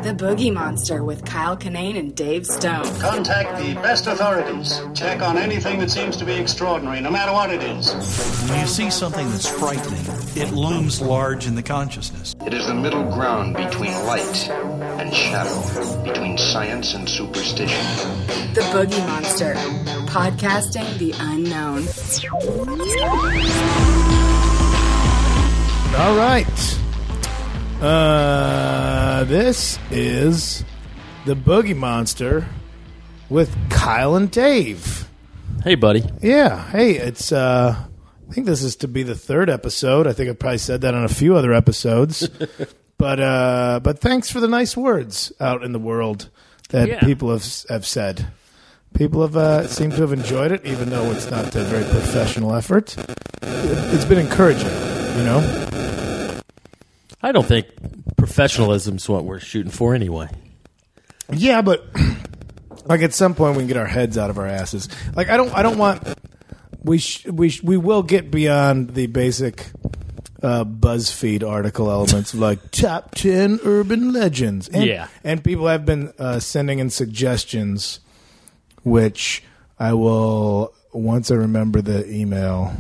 The Boogie Monster with Kyle Kinane and Dave Stone. Contact the best authorities. Check on anything that seems to be extraordinary, no matter what it is. When you see something that's frightening, it looms large in the consciousness. It is the middle ground between light and shadow, between science and superstition. The Boogie Monster, podcasting the unknown. All right. This is the Boogie Monster with Kyle and Dave. Hey, buddy. Yeah. Hey, it's I think this is to be the third episode. I think I probably said that on a few other episodes. But thanks for the nice words out in the world that people have said. People have seem to have enjoyed it, even though it's not a very professional effort. It's been encouraging, you know? I don't think professionalism's what we're shooting for anyway. Yeah, but like at some point we can get our heads out of our asses. Like I don't want we will get beyond the basic BuzzFeed article elements like top 10 urban legends. And people have been sending in suggestions, which I will, once I remember the email,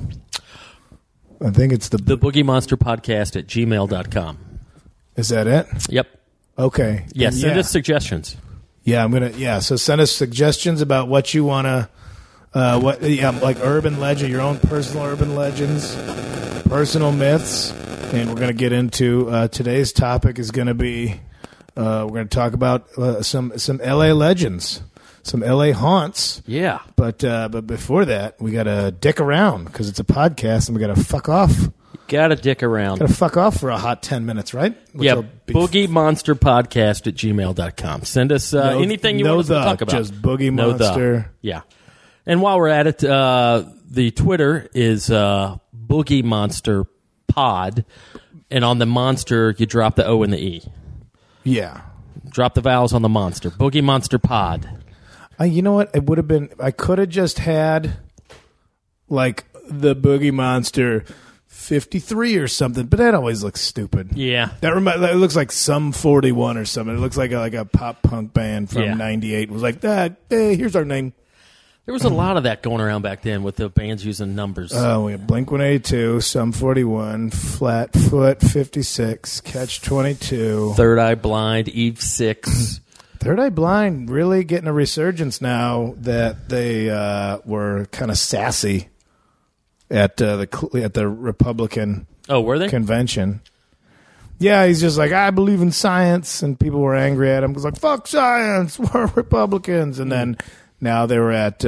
I think it's the Boogie Monster Podcast at gmail.com. Is that it? Yep. Okay. Yes, send us suggestions. Yeah, I'm going to, so send us suggestions about what you want to, like urban legend, your own personal urban legends, personal myths, and we're going to get into, today's topic is going to be, we're going to talk about some LA legends. Some LA haunts. Yeah. But before that, we got to dick around because it's a podcast and we got to fuck off. Got to dick around. Got to fuck off for a hot 10 minutes, right? Boogie Monster Podcast at gmail.com. Send us anything you want us to talk about. Just Boogie Monster. Yeah. And while we're at it, the Twitter is Boogie Monster Pod. And on the monster, you drop the O and the E. Yeah. Drop the vowels on the monster. Boogie Monster Pod. You know what? It would have been. I could have just had like the Boogie Monster 53 or something, but that always looks stupid. Yeah, that it looks like some 41 or something. It looks like a pop punk band from '98. It was like that. Hey, here's our name. There was a lot of that going around back then with the bands using numbers. Oh, we have Blink-182, Sum 41, Flatfoot 56, Catch 22, Third Eye Blind, Eve 6. Third Eye Blind really getting a resurgence now that they were kind of sassy at the Republican were they? convention. Yeah, he's just like, I believe in science, and people were angry at him. He was like, fuck science, we're Republicans. And then now they were at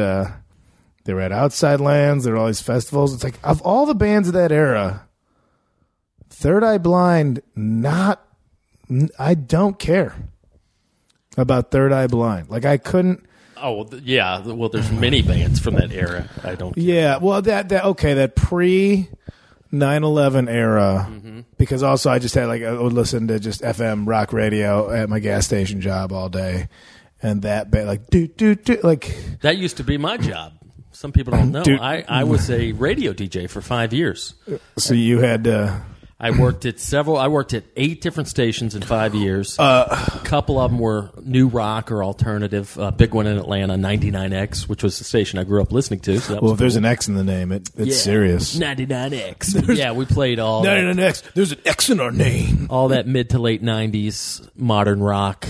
Outside Lands. There were all these festivals. It's like, of all the bands of that era, Third Eye Blind, I don't care about Third Eye Blind. Like, I couldn't. Oh, yeah. Well, there's many bands from that era. I don't care. Yeah, well, that pre 9/11 era, because also I just had I would listen to just FM rock radio at my gas station job all day, and that band that used to be my job. Some people don't know. I was a radio DJ for 5 years. So you had. I worked at 8 different stations in 5 years. A couple of them were new rock or alternative. A big one in Atlanta, 99X, which was the station I grew up listening to. So that was if there's an X in the name, it's serious. 99X. Yeah, we played all 99X. There's an X in our name. All that mid to late 90s modern rock,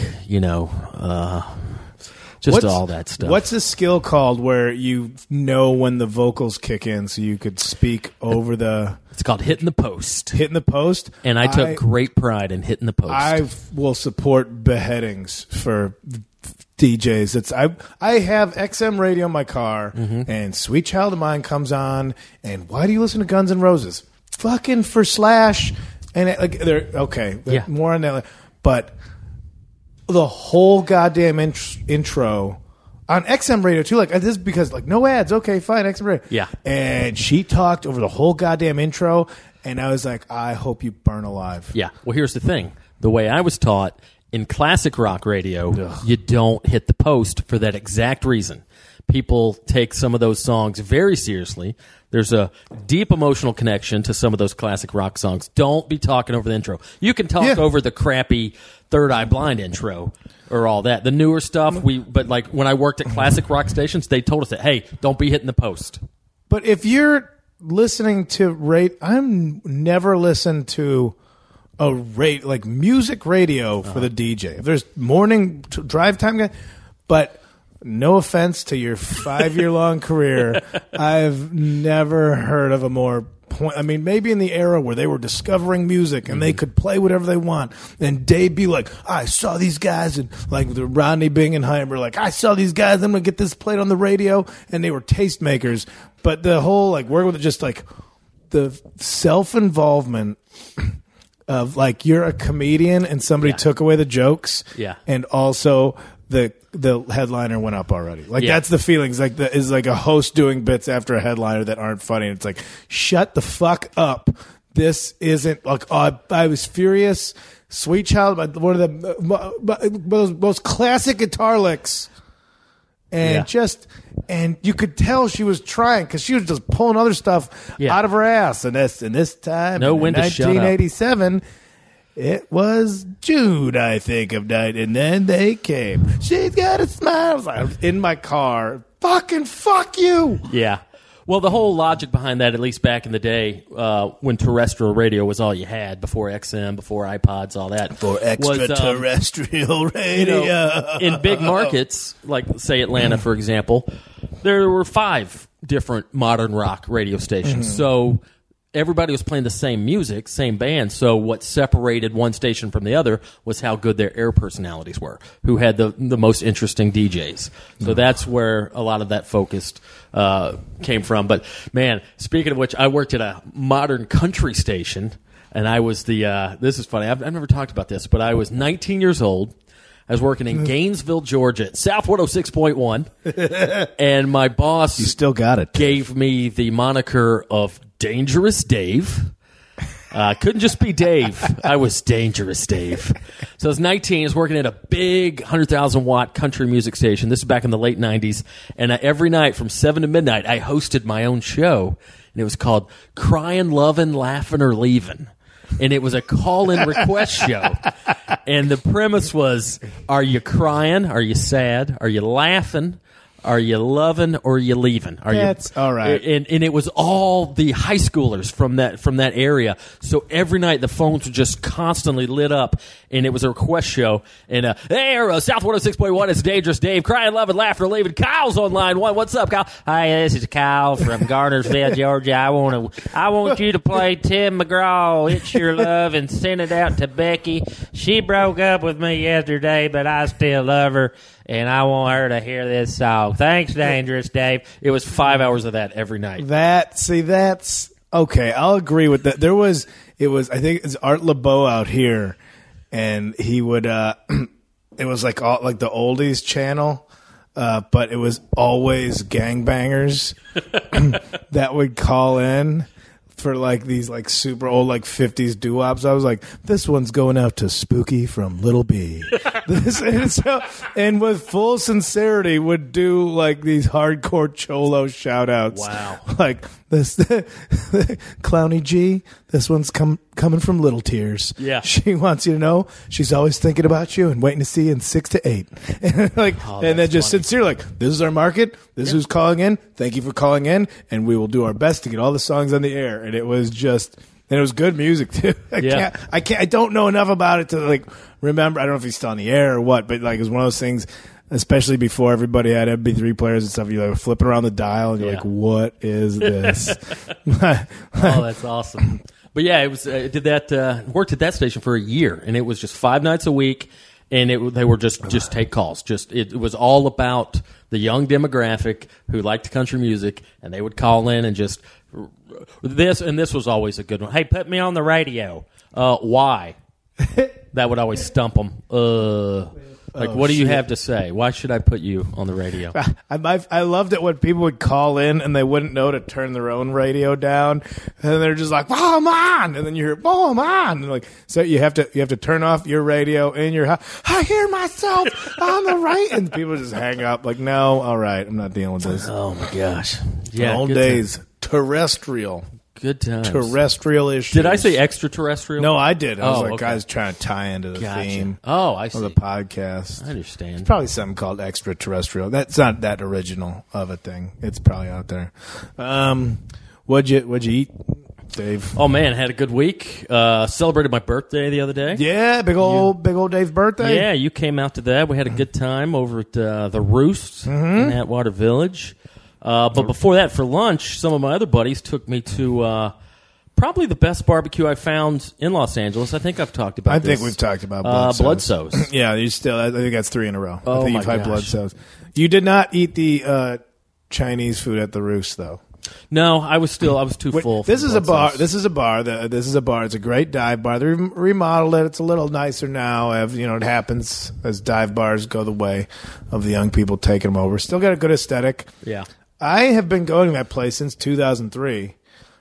all that stuff. What's the skill called where you know when the vocals kick in so you could speak over the... It's called hitting the post. Hitting the post? And I took great pride in hitting the post. I will support beheadings for DJs. I have XM radio in my car, and Sweet Child of Mine comes on, and why do you listen to Guns N' Roses? Fucking for Slash. And they're more on that. But the whole goddamn intro on XM radio too, this is because no ads. Okay, fine, XM radio. Yeah, and she talked over the whole goddamn intro, and I was like, I hope you burn alive. Yeah. Well, here's the thing: the way I was taught in classic rock radio, you don't hit the post for that exact reason. People take some of those songs very seriously. There's a deep emotional connection to some of those classic rock songs. Don't be talking over the intro. You can talk over the crappy Third Eye Blind intro or all that. The newer stuff, but like when I worked at classic rock stations, they told us that, hey, don't be hitting the post. But if you're listening to I'm never listened to like music radio for the DJ. If there's morning drive time guy, but no offense to your 5-year-long career, I've never heard of a more point. I mean, maybe in the era where they were discovering music and they could play whatever they want, and they'd be like, I saw these guys, and like the Rodney Bingenheimer, like, I saw these guys, I'm gonna get this played on the radio, and they were tastemakers. But the whole like work with just like the self-involvement of like you're a comedian and somebody took away the jokes, and also the headliner went up already. Like that's the feelings. Like is like a host doing bits after a headliner that aren't funny. And it's like, shut the fuck up. This isn't like I was furious. Sweet Child, one of the most classic guitar licks. And and you could tell she was trying because she was just pulling other stuff out of her ass. And this time, in 1987, it was June, I think, of night, and then they came. She's got a smile. I was in my car. Fucking fuck you. Yeah. Well, the whole logic behind that, at least back in the day, when terrestrial radio was all you had, before XM, before iPods, all that. For extraterrestrial radio. You know, in big markets, like, say, Atlanta, for example, there were 5 different modern rock radio stations. So everybody was playing the same music, same band. So what separated one station from the other was how good their air personalities were, who had the most interesting DJs. So that's where a lot of that focused came from. But man, speaking of which, I worked at a modern country station, and I was this is funny, I've never talked about this, but I was 19 years old. I was working in Gainesville, Georgia, at South 106.1, and my boss still got it. Gave me the moniker of Dangerous Dave. Couldn't just be Dave. I was Dangerous Dave. So I was 19. I was working at a big 100,000-watt country music station. This is back in the late 90s. And every night from 7 to midnight, I hosted my own show. And it was called Crying, Lovin', Laughin', or Leavin'. And it was a call-in request show. And the premise was, are you crying? Are you sad? Are you laughing? Are you loving or are you leaving? That's all right. And it was all the high schoolers from that area. So every night the phones were just constantly lit up, and it was a request show. And hey, South 106.1, it's Dangerous Dave, crying, loving, laughing, or leaving. Kyle's on line 1. What's up, Kyle? Hi, this is Kyle from Garnersville, Georgia. I want you to play Tim McGraw, It's Your Love, and send it out to Becky. She broke up with me yesterday, but I still love her, and I want her to hear this song. Thanks, Dangerous Dave. It was 5 hours of that every night. That's okay. I'll agree with that. I think it's Art LeBeau out here, and he would, it was like all, like the oldies channel, but it was always gangbangers that would call in for like these like super old like 50s doo-wops. I was like, this one's going out to Spooky from Little B. and with full sincerity would do like these hardcore cholo shout outs. Wow. Like this Clowny G, this one's coming from Little Tears. Yeah. She wants you to know she's always thinking about you and waiting to see you in 6 to 8. And like and then just sincere, like, this is our market, this is who's calling in. Thank you for calling in, and we will do our best to get all the songs on the air. And it was good music too. I don't know enough about it to like remember. I don't know if he's still on the air or what, but like it was one of those things, especially before everybody had MP3 players and stuff. You're like flipping around the dial and you're like, what is this? Oh, that's awesome. But yeah, it was worked at that station for a year, and it was just 5 nights a week, and they were just take calls. It was all about the young demographic who liked country music, and they would call in and just this was always a good one. Hey, put me on the radio. Why? That would always stump them. What do you have to say? Why should I put you on the radio? I loved it when people would call in and they wouldn't know to turn their own radio down, and they're just like, "Oh, I'm on," and then you hear, "Oh, I'm on," and like, so you have to turn off your radio in your house. I hear myself on the right, and people just hang up. Like, no, all right, I'm not dealing with this. Oh my gosh, yeah, old days. terrestrial. Good times. Terrestrial issues. Did I say extraterrestrial? No, I did. I was like, okay. guys trying to tie into the Gotcha. theme Oh, I of see. the podcast. I understand. Probably something called extraterrestrial. That's not that original of a thing. It's probably out there. What'd you eat, Dave? Oh man, had a good week. Celebrated my birthday the other day. Yeah, big old Dave's birthday. Yeah, you came out to that. We had a good time over at the Roost in Atwater Village. But before that, for lunch, some of my other buddies took me to probably the best barbecue I found in Los Angeles. I think I've talked about I this. think we've talked about Bloodsoes. Yeah, you still. I think that's 3 in a row. Oh, I think my you've had gosh. Bloodsoes. You did not eat the Chinese food at the Roost, though. No, I was too full. This from is a bar. Bloodsoes. This is a bar. This is a bar. It's a great dive bar. They remodeled it. It's a little nicer now. It happens as dive bars go the way of the young people taking them over. Still got a good aesthetic. Yeah. I have been going to that place since 2003.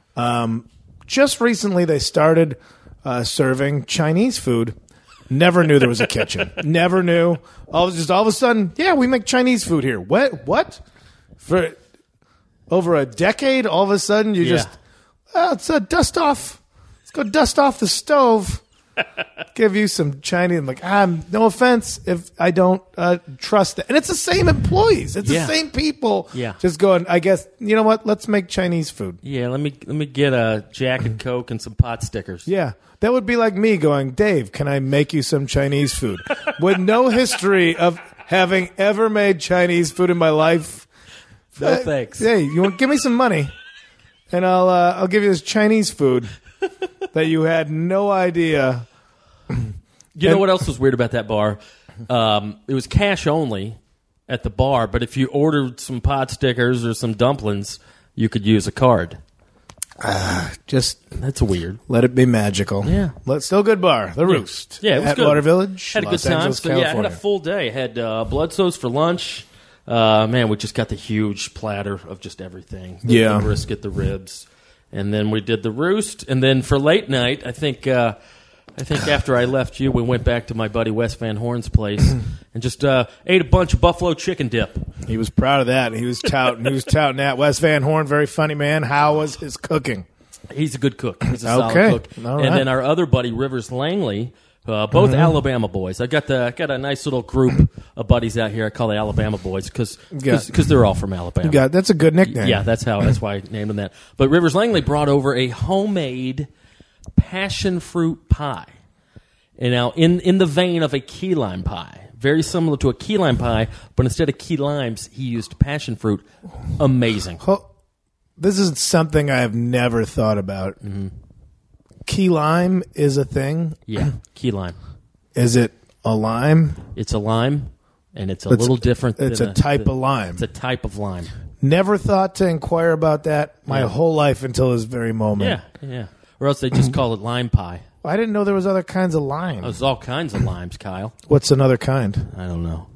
Just recently, they started serving Chinese food. Never knew there was a kitchen. Never knew. All of a sudden, yeah, we make Chinese food here. What? For over a decade, all of a sudden, it's a dust off. Let's go dust off the stove. Give you some Chinese. I'm like, no offense if I don't trust that. And it's the same employees. It's the same people. Yeah. Just going, I guess, you know what? Let's make Chinese food. Yeah, let me get a Jack and Coke and some pot stickers. Yeah. That would be like me going, Dave, can I make you some Chinese food? With no history of having ever made Chinese food in my life. No thanks. Hey, you want give me some money, and I'll give you this Chinese food that you had no idea. You know what else was weird about that bar? It was cash only at the bar, but if you ordered some pot stickers or some dumplings, you could use a card. Just That's weird. let it be magical. Yeah. Still good bar. The Roost. Yeah, it was at good. Water Village. Had a Los good time. Angeles, So, I had California. a full day. Had Bloodsoes for lunch. Man, we just got the huge platter of just everything. The brisket, the ribs. And then we did the Roost. And then for late night, I think after I left you, we went back to my buddy Wes Van Horn's place and just ate a bunch of buffalo chicken dip. He was proud of that. He was touting that. Wes Van Horn, very funny man. How was his cooking? He's a good cook. He's a solid Okay. cook. All right. And then our other buddy, Rivers Langley, both Alabama boys. I got a nice little group of buddies out here. I call the Alabama boys because they're all from Alabama. That's a good nickname. Yeah, that's why I named them that. But Rivers Langley brought over a homemade passion fruit pie. And now, in the vein of a key lime pie, very similar to a key lime pie, but instead of key limes, he used passion fruit. Amazing. This is something I have never thought about. Mm-hmm. Key lime is a thing. Yeah, key lime. Is it a lime? It's a lime, and it's a little different. It's a type of lime. It's a type of lime. Never thought to inquire about that my whole life until this very moment. Yeah. Or else they just call it lime pie. I didn't know there was other kinds of lime. There's all kinds of limes, Kyle. What's another kind? I don't know.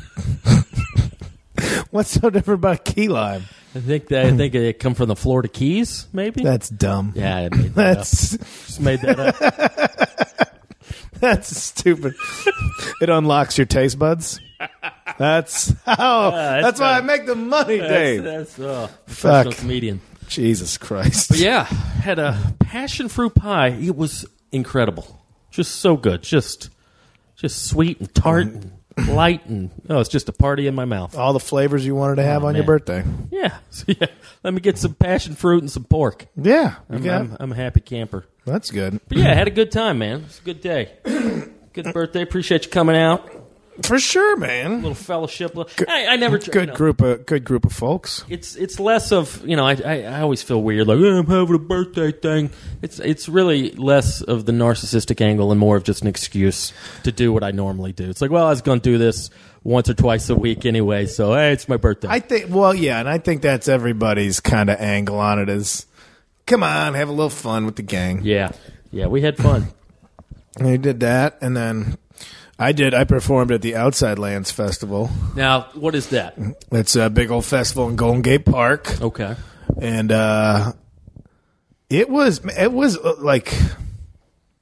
What's so different about key lime? I think it come from the Florida Keys, maybe. That's dumb. Yeah, I made that up. Just made that up. That's stupid. It unlocks your taste buds. That's how. That's why I make the money, Dave. That's professional comedian. Jesus Christ. But yeah, had a passion fruit pie. It was incredible. Just so good. Just sweet and tart and light and it's just a party in my mouth. All the flavors you wanted to have on your birthday. Yeah. So let me get some passion fruit and some pork. Yeah. I'm a happy camper. That's good. But yeah, I had a good time, man. It was a good day. Good birthday. Appreciate you coming out. For sure, man. A little fellowship. I never. Good group of folks. It's less of I always feel weird like I'm having a birthday thing. It's really less of the narcissistic angle and more of just an excuse to do what I normally do. It's like, well, I was going to do this once or twice a week anyway, so hey, it's my birthday. I think that's everybody's kind of angle on it is, come on, have a little fun with the gang. Yeah, we had fun. And we did that, and then I performed at the Outside Lands Festival. Now, what is that? It's a big old festival in Golden Gate Park. Okay. And it was like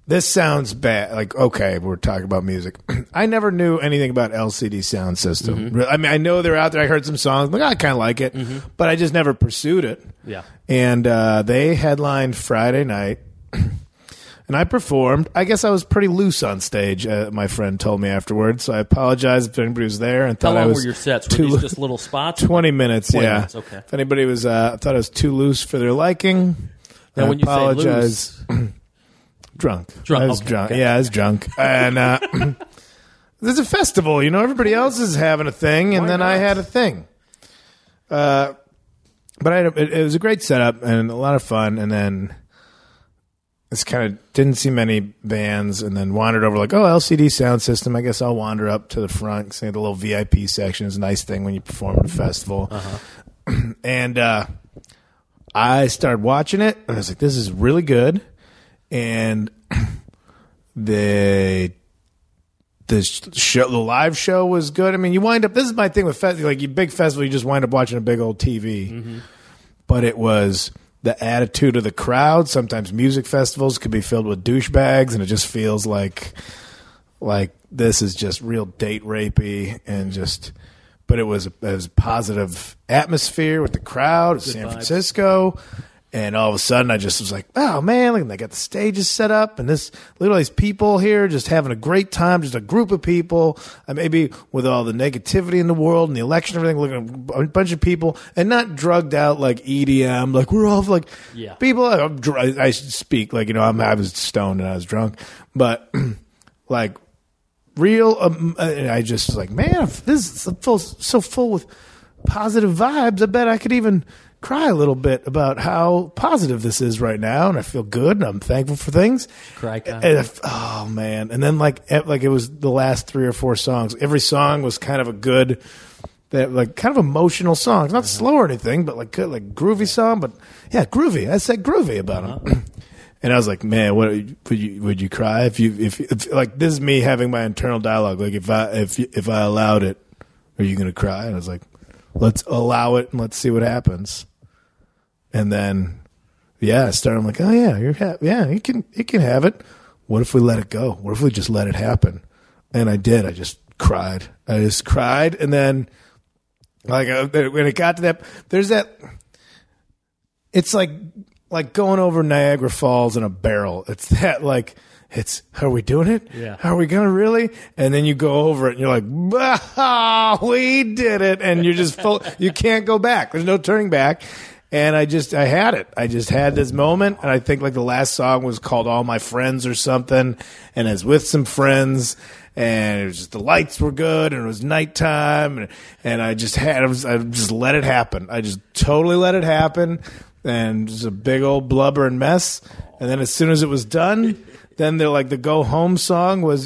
this sounds bad. Like, okay, we're talking about music. I never knew anything about LCD Sound System. Mm-hmm. I mean, I know they're out there. I heard some songs. Like, I kind of like it, but I just never pursued it. Yeah. And they headlined Friday night, and I performed. I guess I was pretty loose on stage, my friend told me afterwards, so I apologize if anybody was there and thought How I long was were your sets? Were these just little spots? 20 minutes, 20 yeah. minutes, okay. If anybody was thought I was too loose for their liking, Now, I when you apologize. say loose, Drunk. Drunk, I was okay, drunk. okay. Yeah, I was drunk. And there's a festival, everybody else is having a thing, and Why then I not? had a thing. But it was a great setup and a lot of fun, and then it's kind of didn't see many bands, and then wandered over like, oh, LCD Sound System. I guess I'll wander up to the front. Say the little VIP section is a nice thing when you perform at a festival. And I started watching it, and I was like, this is really good. And the live show was good. I mean, you wind up. This is my thing with like you big festival. You just wind up watching a big old TV. But it was the attitude of the crowd. Sometimes music festivals could be filled with douchebags, and it just feels like this is just real date rapey and just. But it was a positive atmosphere with the crowd. It was San Francisco. And all of a sudden, I just was like, oh, man, look, they got the stages set up. And look at all these people here just having a great time, just a group of people. Maybe with all the negativity in the world and the election and everything, looking at a bunch of people and not drugged out like EDM. Like, we're all like people. I speak like, I was stoned and I was drunk. But like real, and I just was like, man, if this is so full with positive vibes, I bet I could even cry a little bit about how positive this is right now, and I feel good, and I'm thankful for things. Cry. Oh man! And then like it was the last 3 or 4 songs. Every song was kind of a good, kind of emotional song. It's not slow or anything, but like good, like groovy song. But yeah, groovy. I said groovy about them. And I was like, man, what would you cry if like this is me having my internal dialogue. Like if I allowed it, are you going to cry? And I was like, let's allow it and let's see what happens. And then, I started. I'm like, oh yeah, you can have it. What if we let it go? What if we just let it happen? And I did. I just cried. And then, like when it got to that, there's that. It's like going over Niagara Falls in a barrel. It's that like. Are we doing it? Yeah. Are we going to really? And then you go over it and you're like, we did it. And you're just full, you can't go back. There's no turning back. And I had it. I just had this moment. And I think like the last song was called All My Friends or something. And I was with some friends and it was just, the lights were good and it was nighttime. And I just let it happen. I just totally let it happen. And just a big old blubber and mess. And then as soon as it was done, then they're like the go home song was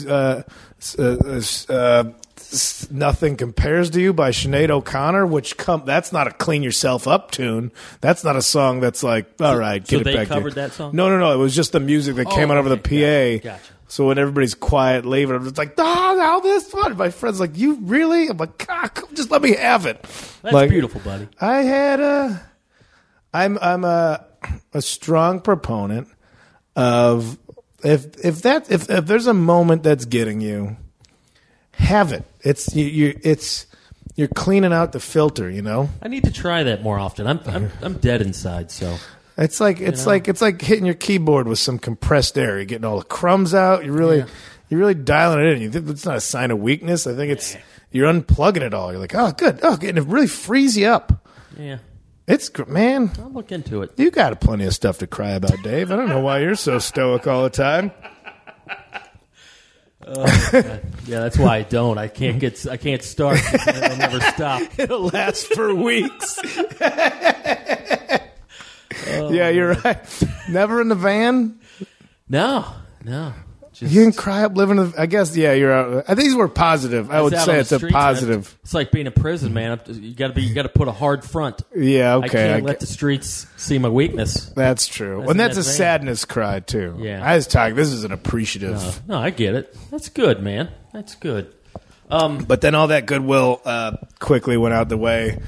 Nothing Compares to You by Sinead O'Connor, which that's not a clean yourself up tune. That's not a song that's like, all right, get it back. So they covered that song? No. It was just the music that came out over the PA. Gotcha. So when everybody's quiet leaving, I'm just like, how this fun. My friend's like, you really? I'm like, God, just let me have it. That's like, beautiful, buddy. I had I'm a strong proponent of if there's a moment that's getting you, have it. You're cleaning out the filter, I need to try that more often. I'm dead inside, so it's like hitting your keyboard with some compressed air. You're getting all the crumbs out. You're really dialing it in. You think it's not a sign of weakness. I think it's you're unplugging it all. You're like, oh, good. Oh, and it really frees you up. Yeah. It's man. I'll look into it. You got plenty of stuff to cry about, Dave. I don't know why you're so stoic all the time. Yeah, that's why I don't. I can't start. I'll never stop. It'll last for weeks. Yeah, you're right. Never in the van? No. Just, you can cry up living in the, I guess, yeah, you're out. I think these were positive. I would say it's a positive. It's like being in prison, man. You got to put a hard front. Yeah, okay. I can't let the streets see my weakness. That's true. And that's a sadness cry, too. Yeah. I was talking, this is an appreciative. No, I get it. That's good, man. That's good. But then all that goodwill quickly went out the way.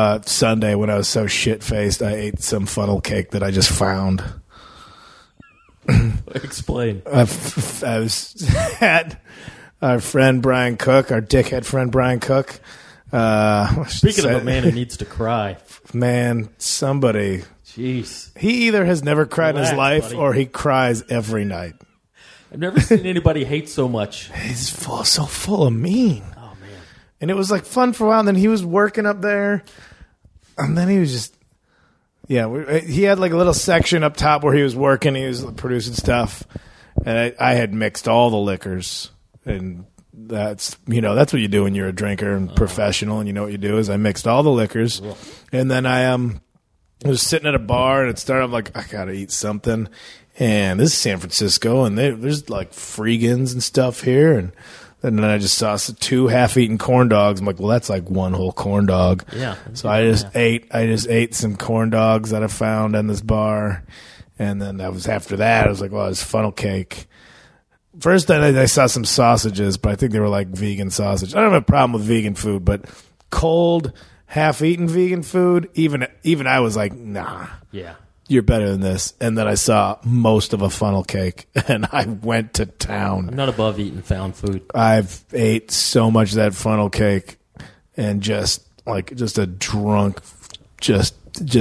Sunday, when I was so shit-faced, I ate some funnel cake that I just found. Explain. I was at our friend Brian Cook, our dickhead friend Brian Cook. Speaking of a man who needs to cry. Man, somebody. Jeez. He either has never cried in his life buddy. or he cries every night. I've never seen anybody hate so much. He's so full of mean. Oh, man. And it was like fun for a while. And then he was working up there. And then he was just, he had like a little section up top where he was working. He was producing stuff. And I had mixed all the liquors. And that's what you do when you're a drinker and professional. And you know what you do is I mixed all the liquors. And then I was sitting at a bar and it started, I'm like, I got to eat something. And this is San Francisco, and there's like Freegans and stuff here. And then I just saw 2 half-eaten corn dogs. I'm like, well, that's like one whole corn dog. Yeah. So I just ate some corn dogs that I found in this bar. And then after that, I was like, well, it's funnel cake. First, I saw some sausages, but I think they were like vegan sausage. I don't have a problem with vegan food, but cold, half-eaten vegan food, even I was like, nah. Yeah. You're better than this. And then I saw most of a funnel cake, and I went to town. I'm not above eating found food. I've ate so much of that funnel cake, and just a drunk, just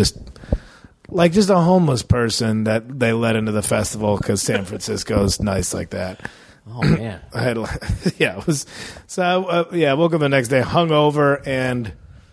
a homeless person that they let into the festival because San Francisco's nice like that. Oh man, I had it was so I woke up the next day hungover and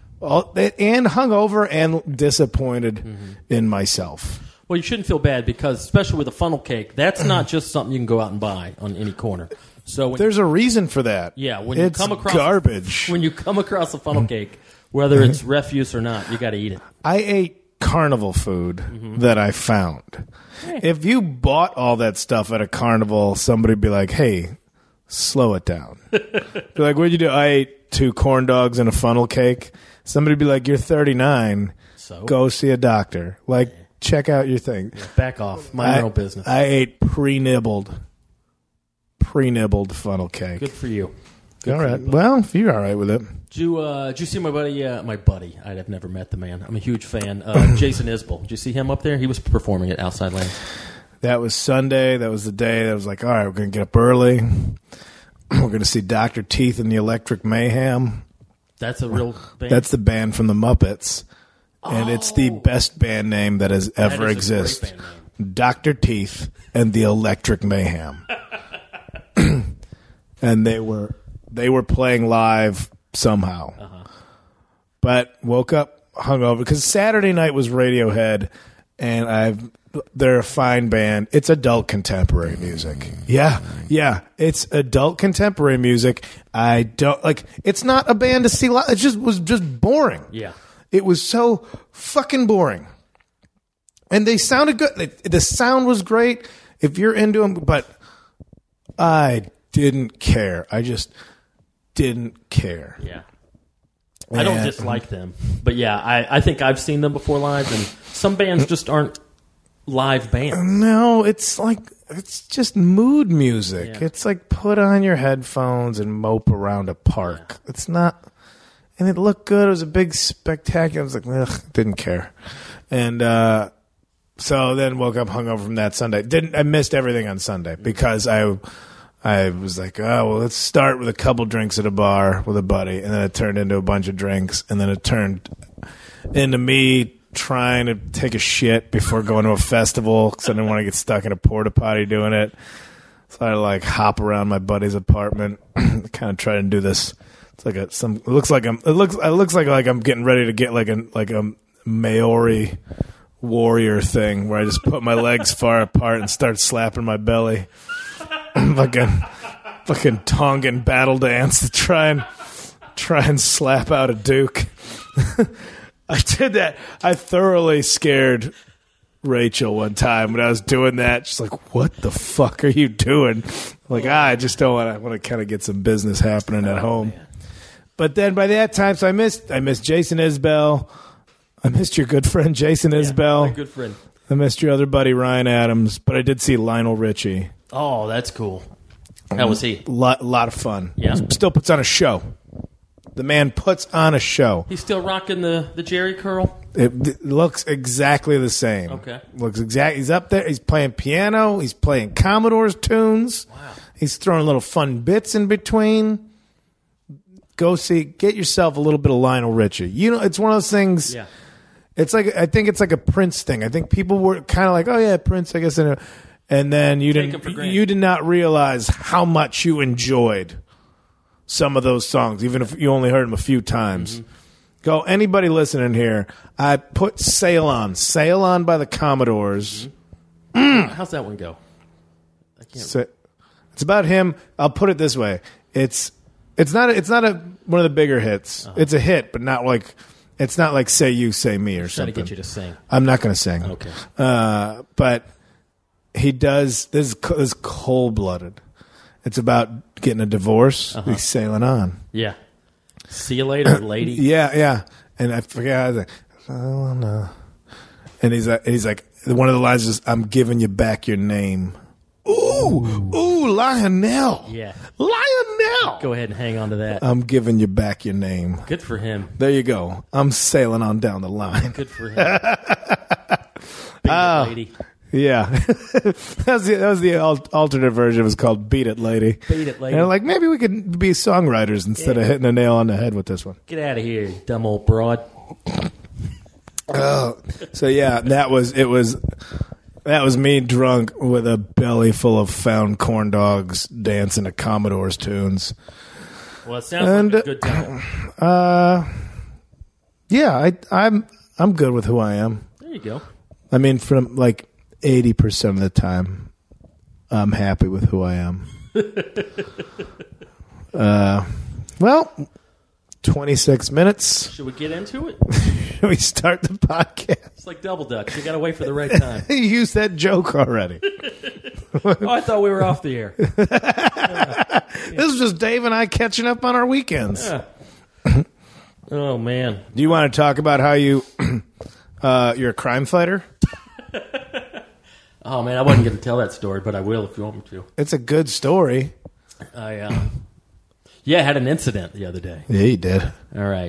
disappointed in myself. Well, you shouldn't feel bad because, especially with a funnel cake, that's not just something you can go out and buy on any corner. So there's a reason for that. Yeah, when it's you come across garbage. When you come across a funnel cake, whether it's refuse or not, you got to eat it. I ate carnival food that I found. If you bought all that stuff at a carnival, somebody would be like, "Hey, slow it down." Be like, "What'd you do?" I ate 2 corn dogs and a funnel cake. Somebody would be like, "You're 39. So go see a doctor." Like, check out your thing. Yeah, back off. Mind your own business. I ate pre-nibbled funnel cake. Good for you. All right. Well, if you're all right with it. Did you see my buddy? I'd have never met the man. I'm a huge fan. Jason Isbell. Did you see him up there? He was performing at Outside Lands. That was Sunday. That was the day that was like, all right, we're going to get up early. We're going to see Dr. Teeth and the Electric Mayhem. That's a real band? That's the band from the Muppets. And it's the best band name that has ever existed. Dr. Teeth and the Electric Mayhem. And they were playing live somehow. But woke up hungover because Saturday night was Radiohead, and they're a fine band. It's adult contemporary music. Yeah. It's adult contemporary music. I don't like. It's not a band to see live. It was just boring. Yeah. It was so fucking boring. And they sounded good. The sound was great if you're into them, but I didn't care. I just didn't care. Yeah. I don't dislike them. But yeah, I think I've seen them before live, and some bands just aren't live bands. No, it's just mood music. Yeah. It's like put on your headphones and mope around a park. Yeah. It's not, and it looked good. It was a big spectacular. I was like, ugh, didn't care. And so then woke up hungover from that Sunday. I missed everything on Sunday because I was like, oh, well, let's start with a couple drinks at a bar with a buddy. And then it turned into a bunch of drinks. And then it turned into me trying to take a shit before going to a festival because I didn't want to get stuck in a porta potty doing it. So I hop around my buddy's apartment, kind of try to do this. It's like it looks like I'm getting ready to get like a Maori warrior thing where I just put my legs far apart and start slapping my belly. fucking Tongan battle dance to try and slap out a Duke. I did that. I thoroughly scared Rachel one time when I was doing that. She's like, "What the fuck are you doing?" I'm like, I just don't want to. I want to kind of get some business happening at home. Man. But then by that time, so I missed Jason Isbell. I missed your good friend Jason Isbell. My good friend. I missed your other buddy Ryan Adams. But I did see Lionel Richie. Oh, that's cool. How was he? Lot of fun. Yeah. Still puts on a show. The man puts on a show. He's still rocking the Jerry curl? It looks exactly the same. Okay. Looks exact. He's up there. He's playing piano. He's playing Commodore's tunes. Wow. He's throwing little fun bits in between. Go see. Get yourself a little bit of Lionel Richie. You know, it's one of those things. Yeah. It's like, I think it's like a Prince thing. I think people were kind of like, oh yeah, Prince, I guess. And then you Take him for granted. did not realize how much you enjoyed some of those songs, even if you only heard them a few times. Mm-hmm. Go, anybody listening here, I put Sail On by the Commodores. How's that one go? I can't. It's about him. I'll put it this way. It's not one of the bigger hits. It's a hit, but not like, it's not like Say You, Say Me or Trying something. to get you to sing. I'm not going to sing. Okay. But he does, this is cold-blooded. It's about getting a divorce. He's sailing on. Yeah. See you later, lady. Yeah. And I forget how I was like, oh, no. And he's like, one of the lines is, I'm giving you back your name. Ooh, Lionel. Yeah. Lionel. Go ahead and hang on to that. I'm giving you back your name. Good for him. There you go. I'm sailing on down the line. Good for him. Big lady. Yeah. that was the alternate version. It was called Beat It, Lady. Beat It, Lady. And I'm like, maybe we could be songwriters instead of hitting a nail on the head with this one. Get out of here, you dumb old broad. So yeah, that was me drunk with a belly full of found corn dogs dancing to Commodore's tunes. Well, it sounds like a good time. Yeah, I'm good with who I am. There you go. I mean, from like 80% of the time, I'm happy with who I am. Well, 26 minutes. Should we get into it? Should we start the podcast? It's like Double Dutch. You got to wait for the right time. You used that joke already. Oh, I thought we were off the air. This is just Dave and I catching up on our weekends. Yeah. Oh, man. Do you want to talk about how you're a crime fighter? Oh, man, I wasn't going to tell that story, but I will if you want me to. It's a good story. I had an incident the other day. Yeah, you did. All right.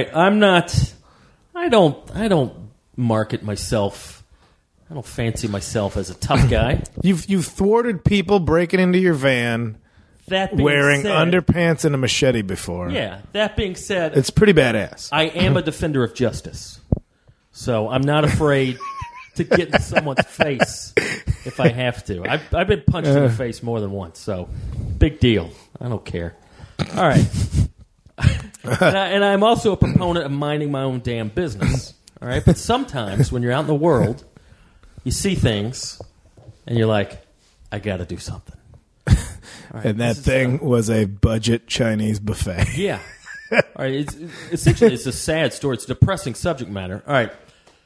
I don't market myself. I don't fancy myself as a tough guy. You've thwarted people breaking into your van That being wearing said, underpants and a machete before. Yeah, that being said, It's pretty badass. I am a defender of justice. So I'm not afraid to get in someone's face if I have to. I've been punched in the face more than once, so big deal. I don't care. All right. And I'm also a proponent of minding my own damn business. All right, but sometimes when you're out in the world, you see things, and you're like, I got to do something. Right, and that thing was a budget Chinese buffet. Yeah. All right. Essentially, it's a sad story. It's a depressing subject matter. All right.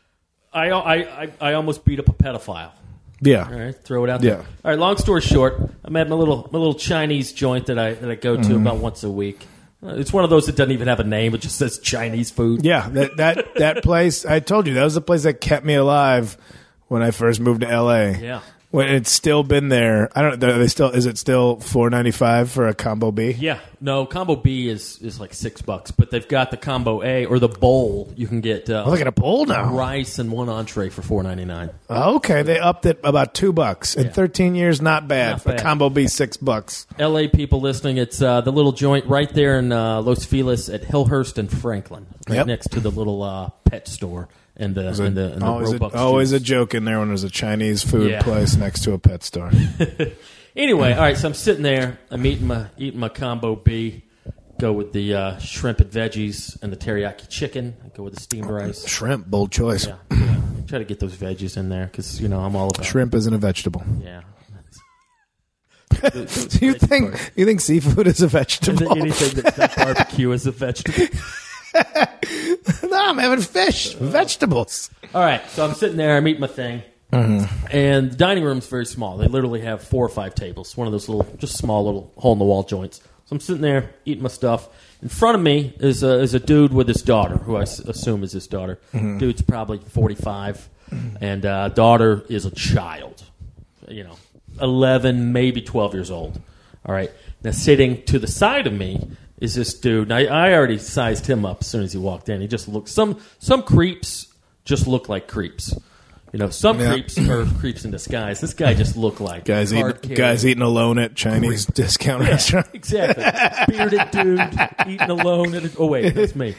I almost beat up a pedophile. Yeah. All right. Throw it out there. Yeah. All right. Long story short, I'm at my little Chinese joint that I go to about once a week. It's one of those that doesn't even have a name. It just says Chinese food. Yeah, that place, I told you, that was the place that kept me alive when I first moved to LA. Yeah. When it's still been there. I don't know, is it still $4.95 for a combo B? Yeah. No, combo B is like $6, but they've got the combo A or the bowl. You can get Look at a bowl now. rice and one entree for $4.99. Okay, they upped it about $2 in 13 years. Not bad. Not For bad. combo B, $6. LA people listening, it's the little joint right there in Los Feliz at Hillhurst and Franklin, right Yep. next to the little pet store and the Robux always a juice. joke in there when there's a Chinese food Yeah. place next to a pet store. Anyway, all right, so I'm sitting there, I'm eating my combo B, go with the shrimp and veggies and the teriyaki chicken, I go with the steamed rice. Shrimp, bold choice. Yeah. Try to get those veggies in there because I'm all about Shrimp isn't a vegetable. Yeah. Do you think seafood is a vegetable? Anything that barbecue is a vegetable. No, I'm having fish. Vegetables. All right, so I'm sitting there, I'm eating my thing, and the dining room's very small. They literally have 4 or 5 tables, one of those just small little hole-in-the-wall joints. So I'm sitting there eating my stuff. In front of me is a dude with his daughter, who I assume is his daughter. Dude's probably 45, and daughter is a child, 11, maybe 12 years old. All right, now sitting to the side of me is this dude. And I already sized him up as soon as he walked in. He just looked some creeps just look like creeps. You know, some creeps are creeps in disguise. This guy just looked like guys eating alone at Chinese discount restaurant. Exactly. Bearded dude eating alone. Oh, wait, that's me.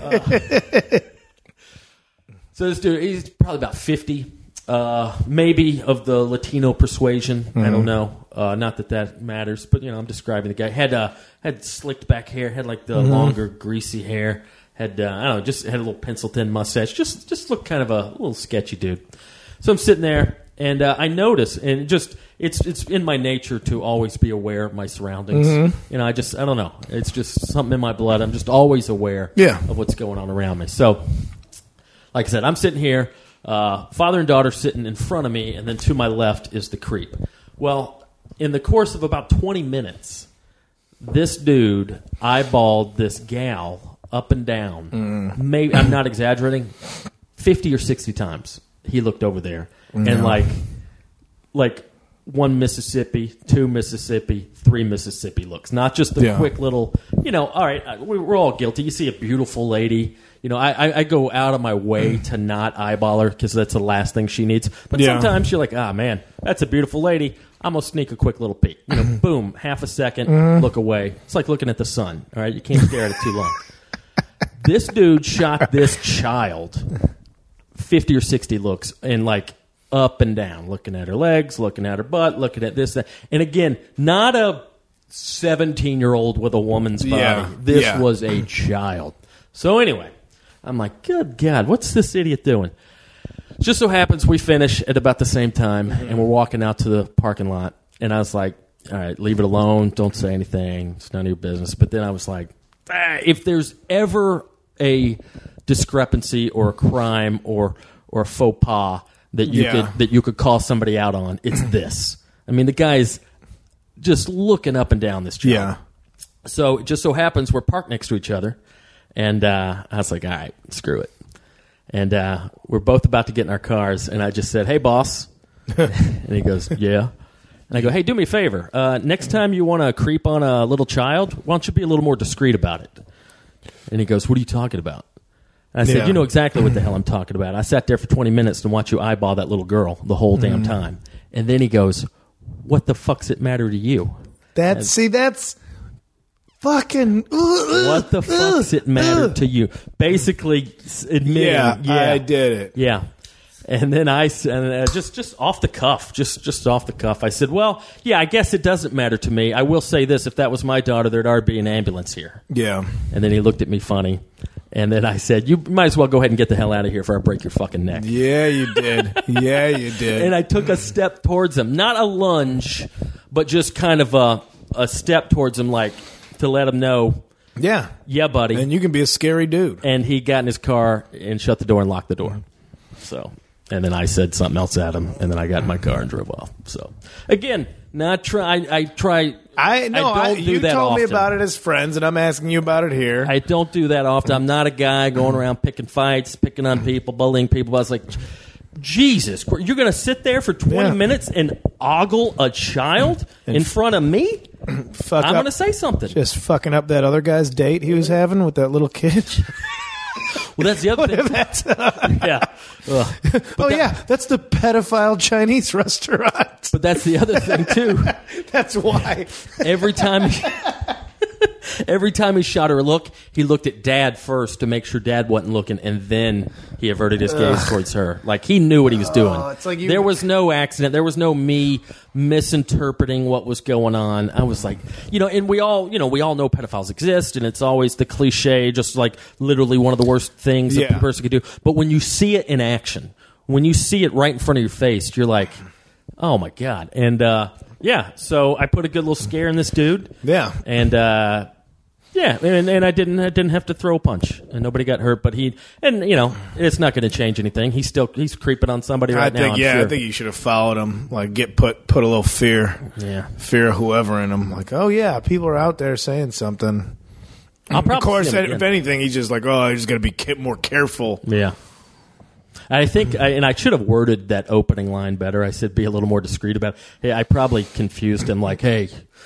So this dude, he's probably about 50, maybe of the Latino persuasion. I don't know. Not that matters, but, I'm describing the guy. Had slicked back hair, had like the longer, greasy hair. Had, just had a little pencil-thin mustache. Just looked kind of a little sketchy dude. So I'm sitting there, and I notice, and it's in my nature to always be aware of my surroundings. I don't know. It's just something in my blood. I'm just always aware of what's going on around me. So, like I said, I'm sitting here, father and daughter sitting in front of me, and then to my left is the creep. Well, in the course of about 20 minutes, this dude eyeballed this gal up and down. Maybe I'm not exaggerating. 50 or 60 times he looked over there, and like 1 Mississippi, 2 Mississippi, 3 Mississippi looks. Not just the quick little. All right, we're all guilty. You see a beautiful lady. I go out of my way to not eyeball her because that's the last thing she needs. But sometimes you're like, man, that's a beautiful lady. I'm going to sneak a quick little peek. Boom, half a second, look away. It's like looking at the sun. All right, you can't stare at it too long. This dude shot this child 50 or 60 looks and like up and down, looking at her legs, looking at her butt, looking at this, that. And again, not a 17-year-old with a woman's body. This was a child. So anyway, I'm like, good God, what's this idiot doing? Just so happens we finish at about the same time, and we're walking out to the parking lot. And I was like, all right, leave it alone. Don't say anything. It's none of your business. But then I was like, if there's ever a discrepancy or a crime or a faux pas that you could call somebody out on, it's this. I mean, the guy's just looking up and down this child. Yeah. So it just so happens we're parked next to each other, and I was like, all right, screw it. And we're both about to get in our cars, and I just said, hey, boss. And he goes, yeah. And I go, hey, do me a favor. Next time you want to creep on a little child, why don't you be a little more discreet about it? And he goes, what are you talking about? And I said, you know exactly what the hell I'm talking about. I sat there for 20 minutes to watch you eyeball that little girl the whole damn time. And then he goes, what the fuck's it matter to you? That's fucking... what the fuck's it matter to you? Basically admitting, I did it. Yeah. And then just off the cuff, just off the cuff, I said, well, yeah, I guess it doesn't matter to me. I will say this, if that was my daughter, there'd already be an ambulance here. Yeah. And then he looked at me funny. And then I said, you might as well go ahead and get the hell out of here before I break your fucking neck. Yeah, you did. Yeah, you did. And I took a step towards him. Not a lunge, but just kind of a step towards him, like to let him know, yeah, buddy. And you can be a scary dude. And he got in his car and shut the door and locked the door. So... And then I said something else at him, and then I got in my car and drove off. So, again, not try. I try. I don't do that often. You told me about it as friends, and I'm asking you about it here. I don't do that often. I'm not a guy going around picking fights, picking on people, bullying people. I was like, Jesus, you're going to sit there for 20 minutes and ogle a child in front of me? I'm going to say something. Just fucking up that other guy's date he was having with that little kid. Well, that's the other thing. Yeah. That's the pedophile Chinese restaurant. But that's the other thing, too. That's why. Every time he shot her a look, he looked at Dad first to make sure Dad wasn't looking, and then he averted his gaze towards her. Like, he knew what he was doing. It's like there was no accident. There was no me misinterpreting what was going on. I was like, and we all know pedophiles exist, and it's always the cliche, just like literally one of the worst things that a person could do. But when you see it in action, when you see it right in front of your face, you're like, oh my God. And so I put a good little scare in this dude. Yeah. And and I didn't have to throw a punch, and nobody got hurt. But it's not going to change anything. He's creeping on somebody right now. I think you should have followed him. Like put a little fear of whoever in him. Like, oh yeah, people are out there saying something. I'll probably of course, if anything, he's just like, oh, I just got to be more careful. Yeah. I think, and I should have worded that opening line better. I said be a little more discreet about it. Hey, I probably confused him like, hey.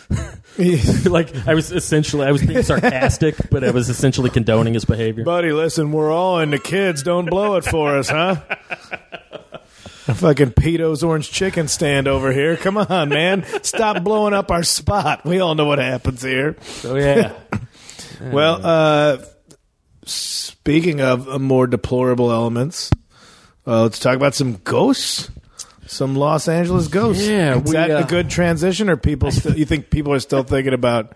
Like I was being sarcastic, but I was essentially condoning his behavior. Buddy, listen, we're all into kids. Don't blow it for us, huh? A fucking Peto's orange chicken stand over here. Come on, man. Stop blowing up our spot. We all know what happens here. So, yeah. Well, speaking of more deplorable elements, let's talk about some ghosts. Some Los Angeles ghosts. Yeah. Is that a good transition, or you think people are still thinking about...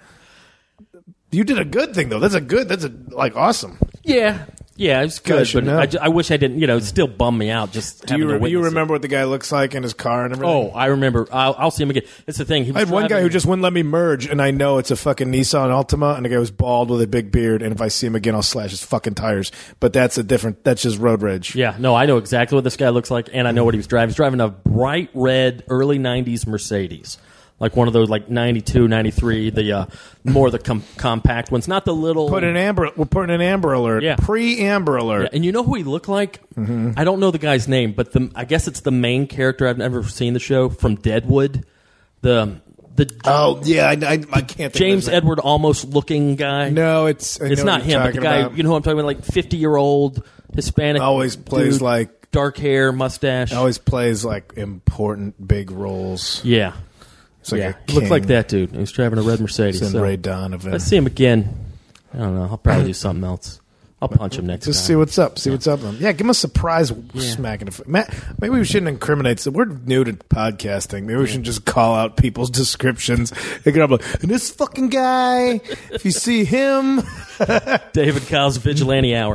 You did a good thing, though. That's awesome. Yeah. Yeah, it's good, but I wish I didn't. It still bummed me out. Just do you remember what the guy looks like in his car and everything? Oh, I remember. I'll see him again. It's the thing. I had one guy who just wouldn't let me merge, and I know it's a fucking Nissan Altima, and the guy was bald with a big beard. And if I see him again, I'll slash his fucking tires. But that's just road rage. Yeah, no, I know exactly what this guy looks like, and I know what he was driving. He's driving a bright red early '90s Mercedes. Like one of those, like 92, 93, the more the compact ones, not the little. We're putting an Amber Alert. Yeah. Pre-Amber Alert. Yeah. And you know who he looked like? Mm-hmm. I don't know the guy's name, but I guess it's the main character. I've never seen the show from Deadwood. I can't think James of Edward Almost looking guy. No, it's not him. But the guy, about. You know who I'm talking about? Like 50-year-old Hispanic. Always plays dude, like dark hair, mustache. Always plays like important big roles. Yeah. Like he looked like that dude. He was driving a red Mercedes. So Ray Donovan. Let's see him again. I don't know. I'll probably do something else. I'll punch him next time. Just see what's up. What's up. Yeah, give him a surprise smack in the face. Matt, maybe we shouldn't incriminate. So we're new to podcasting. Maybe we should just call out people's descriptions. And this fucking guy, if you see him. David Kyle's Vigilante Hour.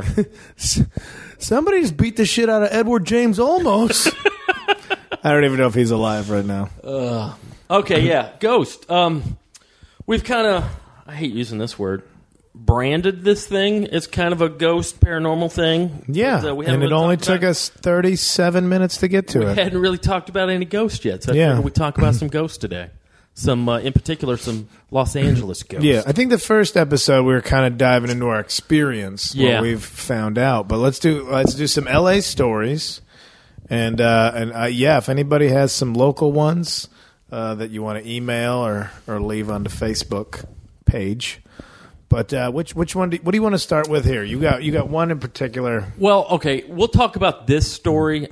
Somebody just beat the shit out of Edward James Olmos. I don't even know if he's alive right now. Okay, yeah. Ghost. We've kind of, I hate using this word, branded this thing as kind of a ghost paranormal thing. Yeah, but, and it only took us 37 minutes to get to it. We hadn't really talked about any ghosts yet, so I figured we'd talk about some ghosts today. Some, in particular, some Los Angeles ghosts. Yeah, I think the first episode we were kind of diving into our experience, what we've found out. But let's do some LA stories, and if anybody has some local ones that you want to email or leave on the Facebook page. But which one? What do you want to start with here? You got one in particular. Well, okay, we'll talk about this story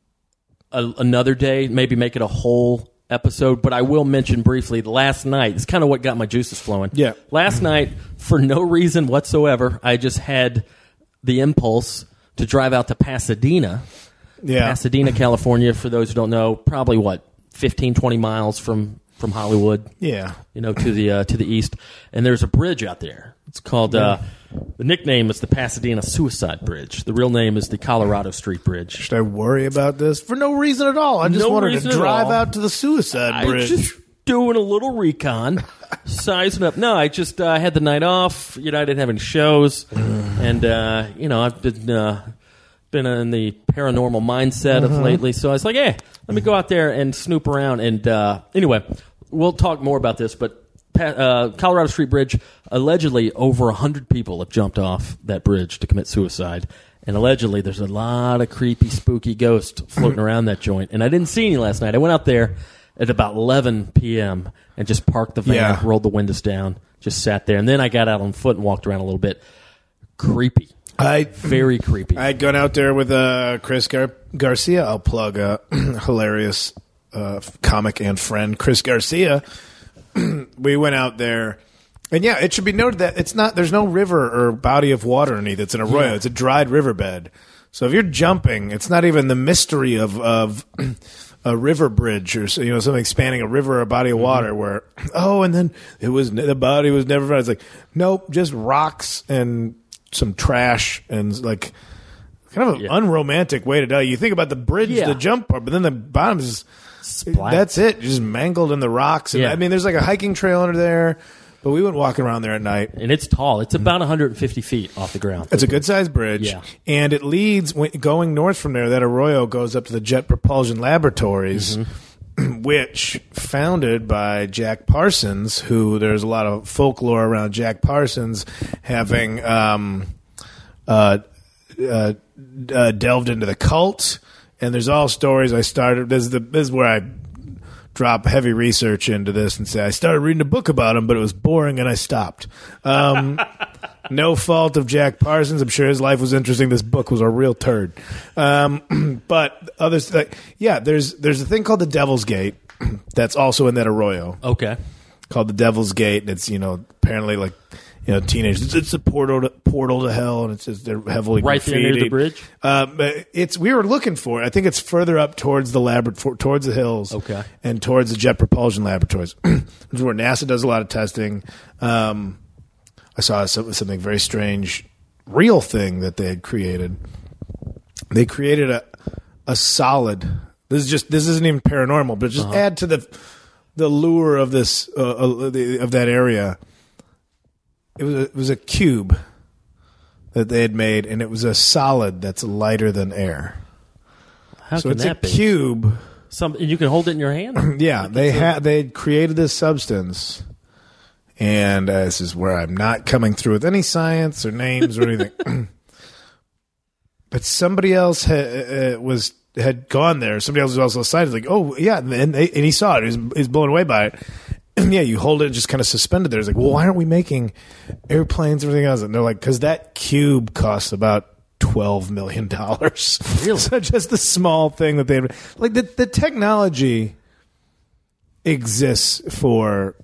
another day. Maybe make it a whole episode. But I will mention briefly last night. It's kind of what got my juices flowing. Yeah. Last night, for no reason whatsoever, I just had the impulse to drive out to Pasadena. Yeah. Pasadena, California. For those who don't know, probably 15, 20 miles from Hollywood. Yeah. To the east. And there's a bridge out there. It's called the nickname is the Pasadena Suicide Bridge. The real name is the Colorado Street Bridge. Should I worry about this? For no reason at all. I just wanted to drive out to the Suicide Bridge. I just doing a little recon, sizing up. No, I just had the night off. I didn't have any shows. And I've been in the paranormal mindset of lately. So I was like, hey, let me go out there and snoop around. And anyway, we'll talk more about this. But Colorado Street Bridge, allegedly over 100 people have jumped off that bridge to commit suicide. And allegedly there's a lot of creepy, spooky ghosts floating around that joint. And I didn't see any last night. I went out there at about 11 p.m. and just parked the van, rolled the windows down, just sat there. And then I got out on foot and walked around a little bit. Creepy. Very creepy. I had gone out there with Chris Garcia. I'll plug a hilarious comic and friend, Chris Garcia. We went out there, and it should be noted that there's no river or body of water underneath. It's an arroyo. Yeah. It's a dried riverbed. So if you're jumping, it's not even the mystery of a river bridge or something spanning a river or a body of water where and then the body was never found. It's like nope, just rocks and some trash and like kind of an unromantic way to die. You think about the bridge, the jump part, but then the bottom is splat. That's it, just mangled in the rocks. And, I mean, there's like a hiking trail under there, but we went walking around there at night. And it's tall. It's about 150 feet off the ground. It's a good-sized bridge. Yeah. And it leads, going north from there, that arroyo goes up to the Jet Propulsion Laboratories, which founded by Jack Parsons, who there's a lot of folklore around Jack Parsons having delved into the cult, and there's all stories. I started. This is where I drop heavy research into this and say I started reading a book about him, but it was boring, and I stopped. No fault of Jack Parsons. I'm sure his life was interesting. This book was a real turd. But others, there's a thing called the Devil's Gate that's also in that arroyo. Okay. Called the Devil's Gate. It's apparently like teenagers. It's a portal to hell, and it's just they're heavily right there near the bridge. We were looking for it. I think it's further up towards the towards the hills. Okay. And towards the Jet Propulsion Laboratories, which is where NASA does a lot of testing. I saw something very strange, real thing that they had created. They created a solid. This isn't even paranormal, but just add to the lure of this of that area. It was a cube that they had made, and it was a solid that's lighter than air. How so can it's that a be? cube. And you can hold it in your hand. Yeah, they had created this substance. And this is where I'm not coming through with any science or names or anything. But somebody else had gone there. Somebody else was also excited, like, oh yeah, and he saw it. He was blown away by it. And yeah, you hold it just kind of suspended there. It's like, well, why aren't we making airplanes and everything else? And they're like, because that cube costs about $12 million. Really? So just the small thing that they like the technology exists for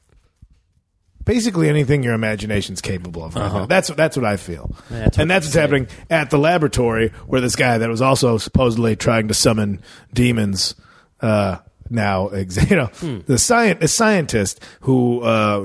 basically anything your imagination's capable of. Right now. That's what I feel. That's what's happening at the laboratory where this guy that was also supposedly trying to summon demons now, the scientist who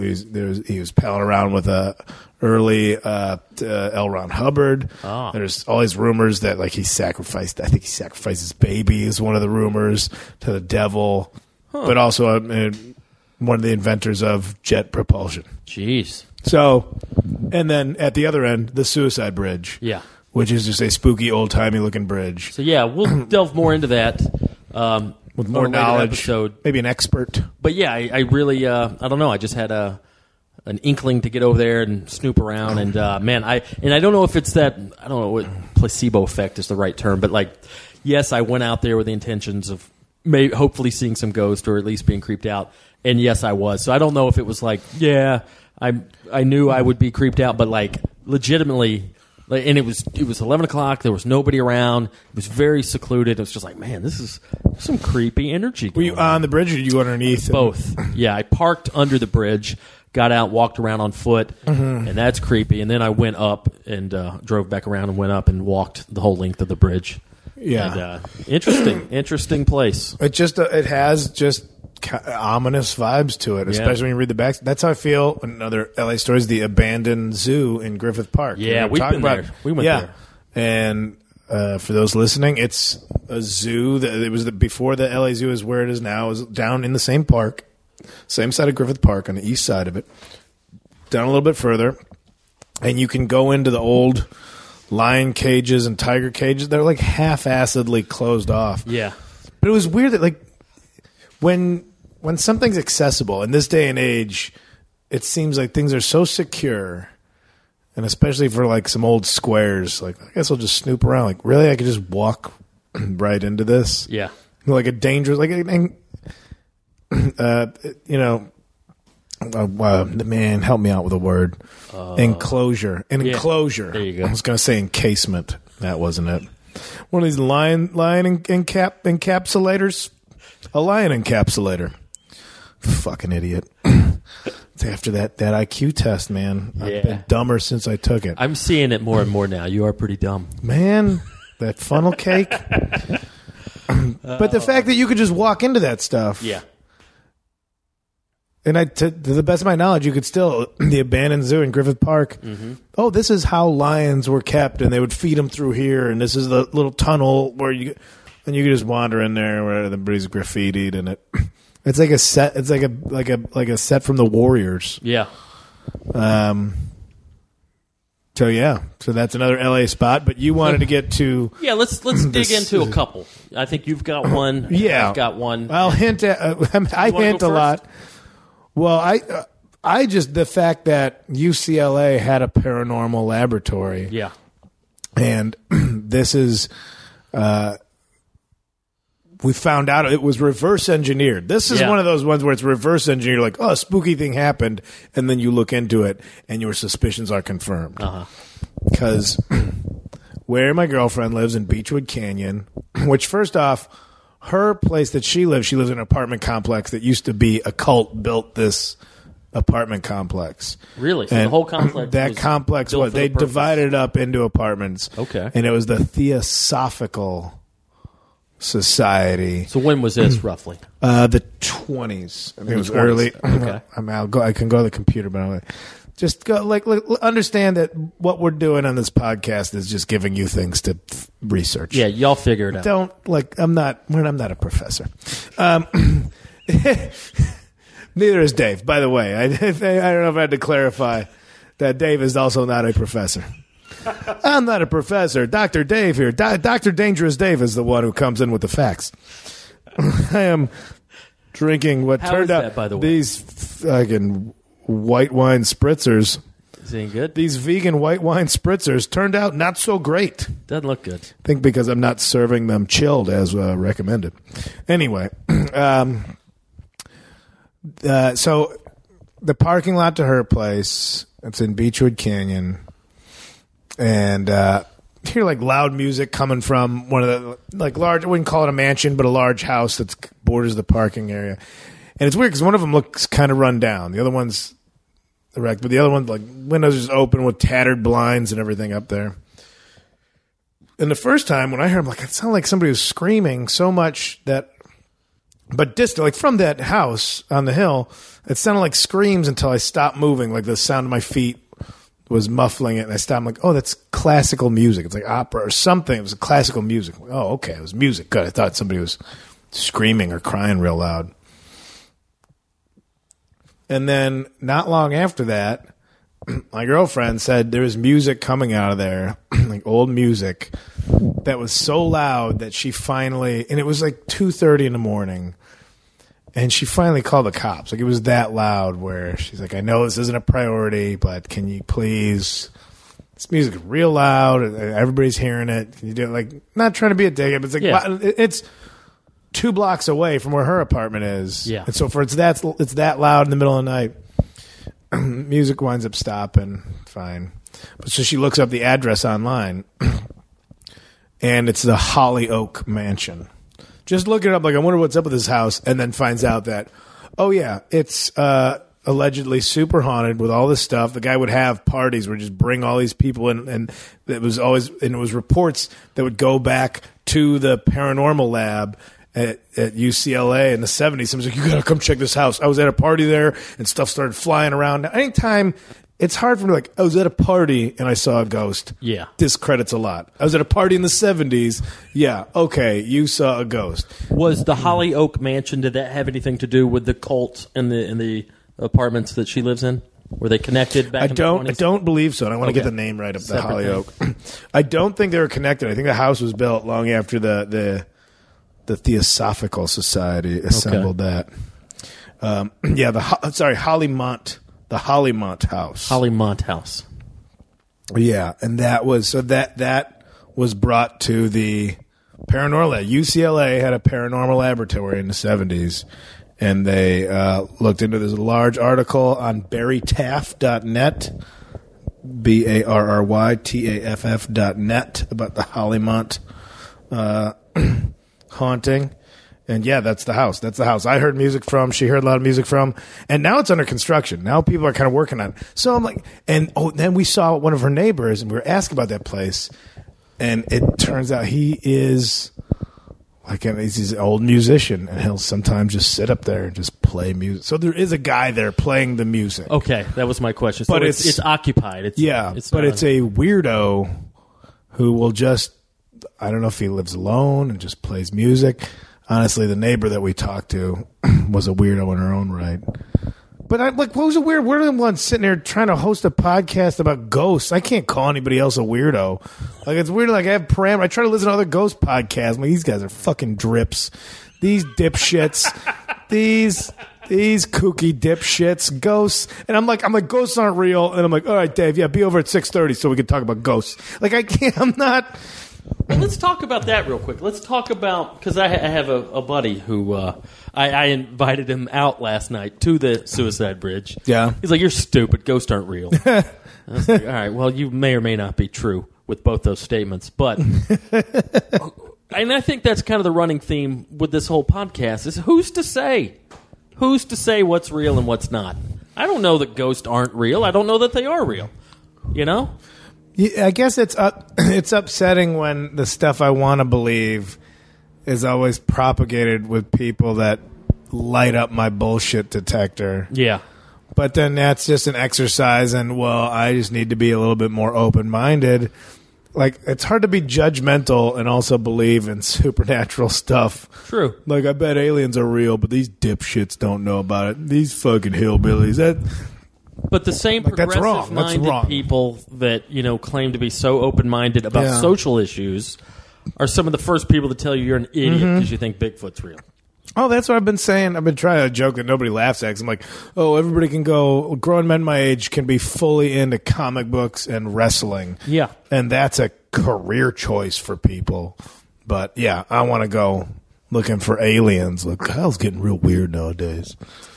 he was palling around with a early L. Ron Hubbard. There's all these rumors that like he sacrificed his baby is one of the rumors to the devil, but also one of the inventors of jet propulsion. Jeez. So, and then at the other end, the Suicide Bridge. Yeah. Which is just a spooky, old-timey looking bridge. So, yeah, we'll delve more into that. With more knowledge. Episode. Maybe an expert. But, yeah, I really, I don't know. I just had an inkling to get over there and snoop around. And, man, I don't know if it's that, I don't know what placebo effect is the right term. But, like, yes, I went out there with the intentions of hopefully seeing some ghost or at least being creeped out. And yes, I was. So I don't know if it was like, yeah, I knew I would be creeped out, but like legitimately, and it was 11 o'clock. There was nobody around. It was very secluded. It was just like, man, this is some creepy energy. Were you on the bridge or did you go underneath? Both. Yeah, I parked under the bridge, got out, walked around on foot, and that's creepy. And then I went up and drove back around and went up and walked the whole length of the bridge. Yeah, and, interesting place. It has just ominous vibes to it, especially when you read the back. That's how I feel. Another LA story is the abandoned zoo in Griffith Park. Yeah, we've been there. We went there. And for those listening, it's a zoo that it was before the LA Zoo is where it is now. It was down in the same park, same side of Griffith Park on the east side of it, down a little bit further, and you can go into the old lion cages and tiger cages. They're like half-assedly closed off. Yeah, but it was weird that like when something's accessible in this day and age, it seems like things are so secure, and especially for like some old squares, like I guess I'll just snoop around. Like, really, I could just walk right into this? Yeah, like a dangerous, like man, help me out with a word. Enclosure, an enclosure. There you go. I was going to say encasement. That wasn't it. One of these lion encapsulators. A lion encapsulator. Fucking idiot. It's after that IQ test, man. Yeah. I've been dumber since I took it. I'm seeing it more and more now. You are pretty dumb. Man, that funnel cake. But the fact that you could just walk into that stuff. Yeah. And to the best of my knowledge, you could still, the abandoned zoo in Griffith Park, oh, this is how lions were kept, and they would feed them through here, and this is the little tunnel where you could just wander in there where everybody's graffitied, and it's like a set. It's like a set from the Warriors. Yeah. So that's another LA spot. But you wanted to get to let's dig into a couple. I think you've got one. Yeah, I've got one. I'll hint at. I hint a lot. Well, I just the fact that UCLA had a paranormal laboratory. Yeah. And this is, we found out it was reverse engineered. This is one of those ones where it's reverse engineered, like, oh, a spooky thing happened, and then you look into it, and your suspicions are confirmed. Because where my girlfriend lives in Beechwood Canyon, which, first off, her place that she lives in an apartment complex that used to be a cult built this apartment complex. Really? So the whole complex they divided it up into apartments. Okay. And it was the Theosophical Society. So when was this, roughly? The 20s. I think it was early. Okay. I can go to the computer, but I'm just go, understand that what we're doing on this podcast is just giving you things to research. Yeah, y'all figure it out. I'm not a professor. Neither is Dave, by the way. I don't know if I had to clarify that Dave is also not a professor. I'm not a professor. Dr. Dave here. Dr. Dangerous Dave is the one who comes in with the facts. I am drinking what turned out by the way? These fucking white wine spritzers. Is it good? These vegan white wine spritzers turned out not so great. Doesn't look good. I think because I'm not serving them chilled as recommended. Anyway, so the parking lot to her place, it's in Beechwood Canyon, and hear loud music coming from one of the large, I wouldn't call it a mansion, but a large house that borders the parking area. And it's weird because one of them looks kind of run down. The other one's erect, but the other one, windows just open with tattered blinds and everything up there. And the first time when I heard, it sounded like somebody was screaming so much that, but distant, from that house on the hill, it sounded like screams until I stopped moving. The sound of my feet was muffling it, and I stopped. I'm like, oh, that's classical music. It's like opera or something. It was classical music. Oh, okay, it was music. Good. I thought somebody was screaming or crying real loud. And then not long after that, my girlfriend said there was music coming out of there, old music, that was so loud that she finally, and it was 2:30 in the morning, and she finally called the cops. It was that loud where she's like, I know this isn't a priority, but can you please, this music is real loud, everybody's hearing it. Can you do it? Not trying to be a dick, but it's 2 blocks away from where her apartment is. Yeah. And so it's that loud in the middle of the night, music winds up stopping. Fine. But so she looks up the address online, and it's the Hollyoak Mansion. Just look it up, I wonder what's up with this house, and then finds out that, oh yeah, it's allegedly super haunted with all this stuff. The guy would have parties where just bring all these people in, and it was reports that would go back to the paranormal lab at UCLA in the 70s. Someone's like, you gotta come check this house. I was at a party there and stuff started flying around. Anytime, it's hard for me I was at a party and I saw a ghost. Yeah. Discredits a lot. I was at a party in the 70s. Yeah, okay, you saw a ghost. Was the Hollyoak Mansion, did that have anything to do with the cult in the apartments that she lives in? Were they connected back in the 20s? I don't believe so. And I want to get the name right of the Hollyoak. I don't think they were connected. I think the house was built long after the Theosophical Society assembled that. Hollymont. The Hollymont House. Hollymont House. Yeah, and that was brought to the paranormal lab. UCLA had a paranormal laboratory in the 70s, and they looked into this large article on barrytaff.net, BARRYTAFF.net, about the Hollymont haunting. And yeah, that's the house. That's the house I heard music from. She heard a lot of music from. And now it's under construction. Now people are kind of working on it. So I'm like, then we saw one of her neighbors, and we were asking about that place. And it turns out he is he's an old musician, and he'll sometimes just sit up there and just play music. So there is a guy there playing the music. Okay, that was my question. So but it's occupied. It's a weirdo who will just, I don't know if he lives alone and just plays music. Honestly, the neighbor that we talked to was a weirdo in her own right. But I'm like, what was a weird? We're the ones sitting there trying to host a podcast about ghosts. I can't call anybody else a weirdo. It's weird. I have parameters. I try to listen to other ghost podcasts. These guys are fucking drips. These dipshits. These These kooky dipshits, ghosts, and I'm like, ghosts aren't real, and I'm like, all right, Dave, yeah, be over at 6:30 so we can talk about ghosts. Like, I can't. I'm not. Well, let's talk about that real quick. Let's talk about, because I have a buddy who I invited him out last night to the Suicide Bridge. Yeah. He's like, you're stupid. Ghosts aren't real. I was like, all right, well, you may or may not be true with both those statements. But, and I think that's kind of the running theme with this whole podcast is who's to say? Who's to say what's real and what's not? I don't know that ghosts aren't real. I don't know that they are real. You know? Yeah, I guess it's upsetting when the stuff I want to believe is always propagated with people that light up my bullshit detector. Yeah. But then that's just an exercise in, well, I just need to be a little bit more open-minded. Like, it's hard to be judgmental and also believe in supernatural stuff. True. Like, I bet aliens are real, but these dipshits don't know about it. These fucking hillbillies. But the same progressive-minded people that, claim to be so open-minded about social issues are some of the first people to tell you you're an idiot because you think Bigfoot's real. Oh, that's what I've been saying. I've been trying to joke that nobody laughs at because I'm like, oh, everybody can go, grown men my age can be fully into comic books and wrestling. Yeah. And that's a career choice for people. But, yeah, I want to go looking for aliens. Like, hell's getting real weird nowadays.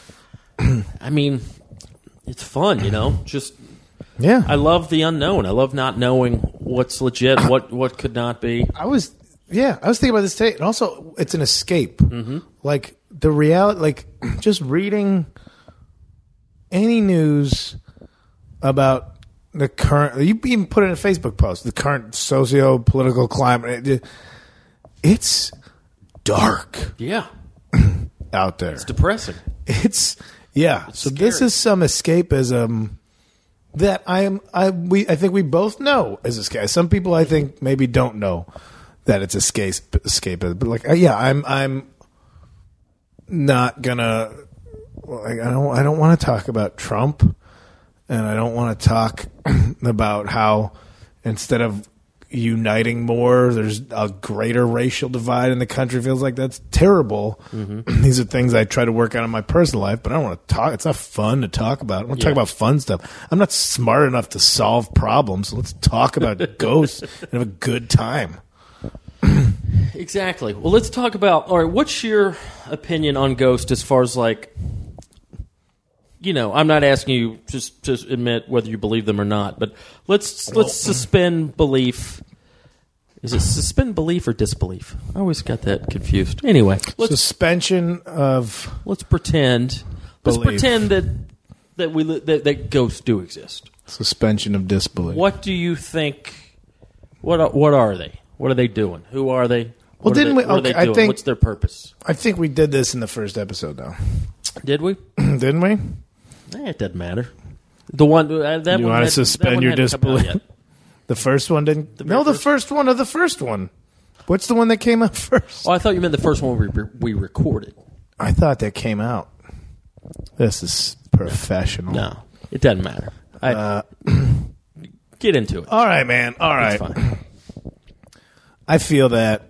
I mean, it's fun, just... Yeah. I love the unknown. I love not knowing what's legit, what could not be. I was thinking about this today, and also it's an escape. Mm-hmm. Like the reality, like just reading any news about the current. You even put in a Facebook post the current socio-political climate. It's dark. Yeah, out there. It's depressing. It's so scary. This is some escapism. That I think we both know is escape. Some people I think maybe don't know that it's escapism. But like, I'm not gonna. Like, I don't want to talk about Trump, and I don't want to talk about how instead of uniting more, there's a greater racial divide in the country. Feels like that's terrible. Mm-hmm. These are things I try to work out in my personal life, but I don't want to talk. It's not fun to talk about. I want to talk about fun stuff. I'm not smart enough to solve problems. So let's talk about ghosts and have a good time. Exactly. Well, let's talk about. All right, what's your opinion on ghosts as far as like? I'm not asking you just to admit whether you believe them or not, but let's suspend belief. Is it suspend belief or disbelief? I always got that confused. Anyway, suspension of. Let's pretend. Belief. Let's pretend that ghosts do exist. Suspension of disbelief. What do you think? What are they? What are they doing? Who are they? Well, didn't we? What are they doing? I think, what's their purpose? I think we did this in the first episode, though. Did we? Didn't we? It doesn't matter. The one that you one want to suspend your disbelief. The first one didn't. The first one of the first one. What's the one that came out first? Oh, I thought you meant the first one we recorded. I thought that came out. This is professional. No, it doesn't matter. Get into it. All right, man. All right. It's fine. I feel that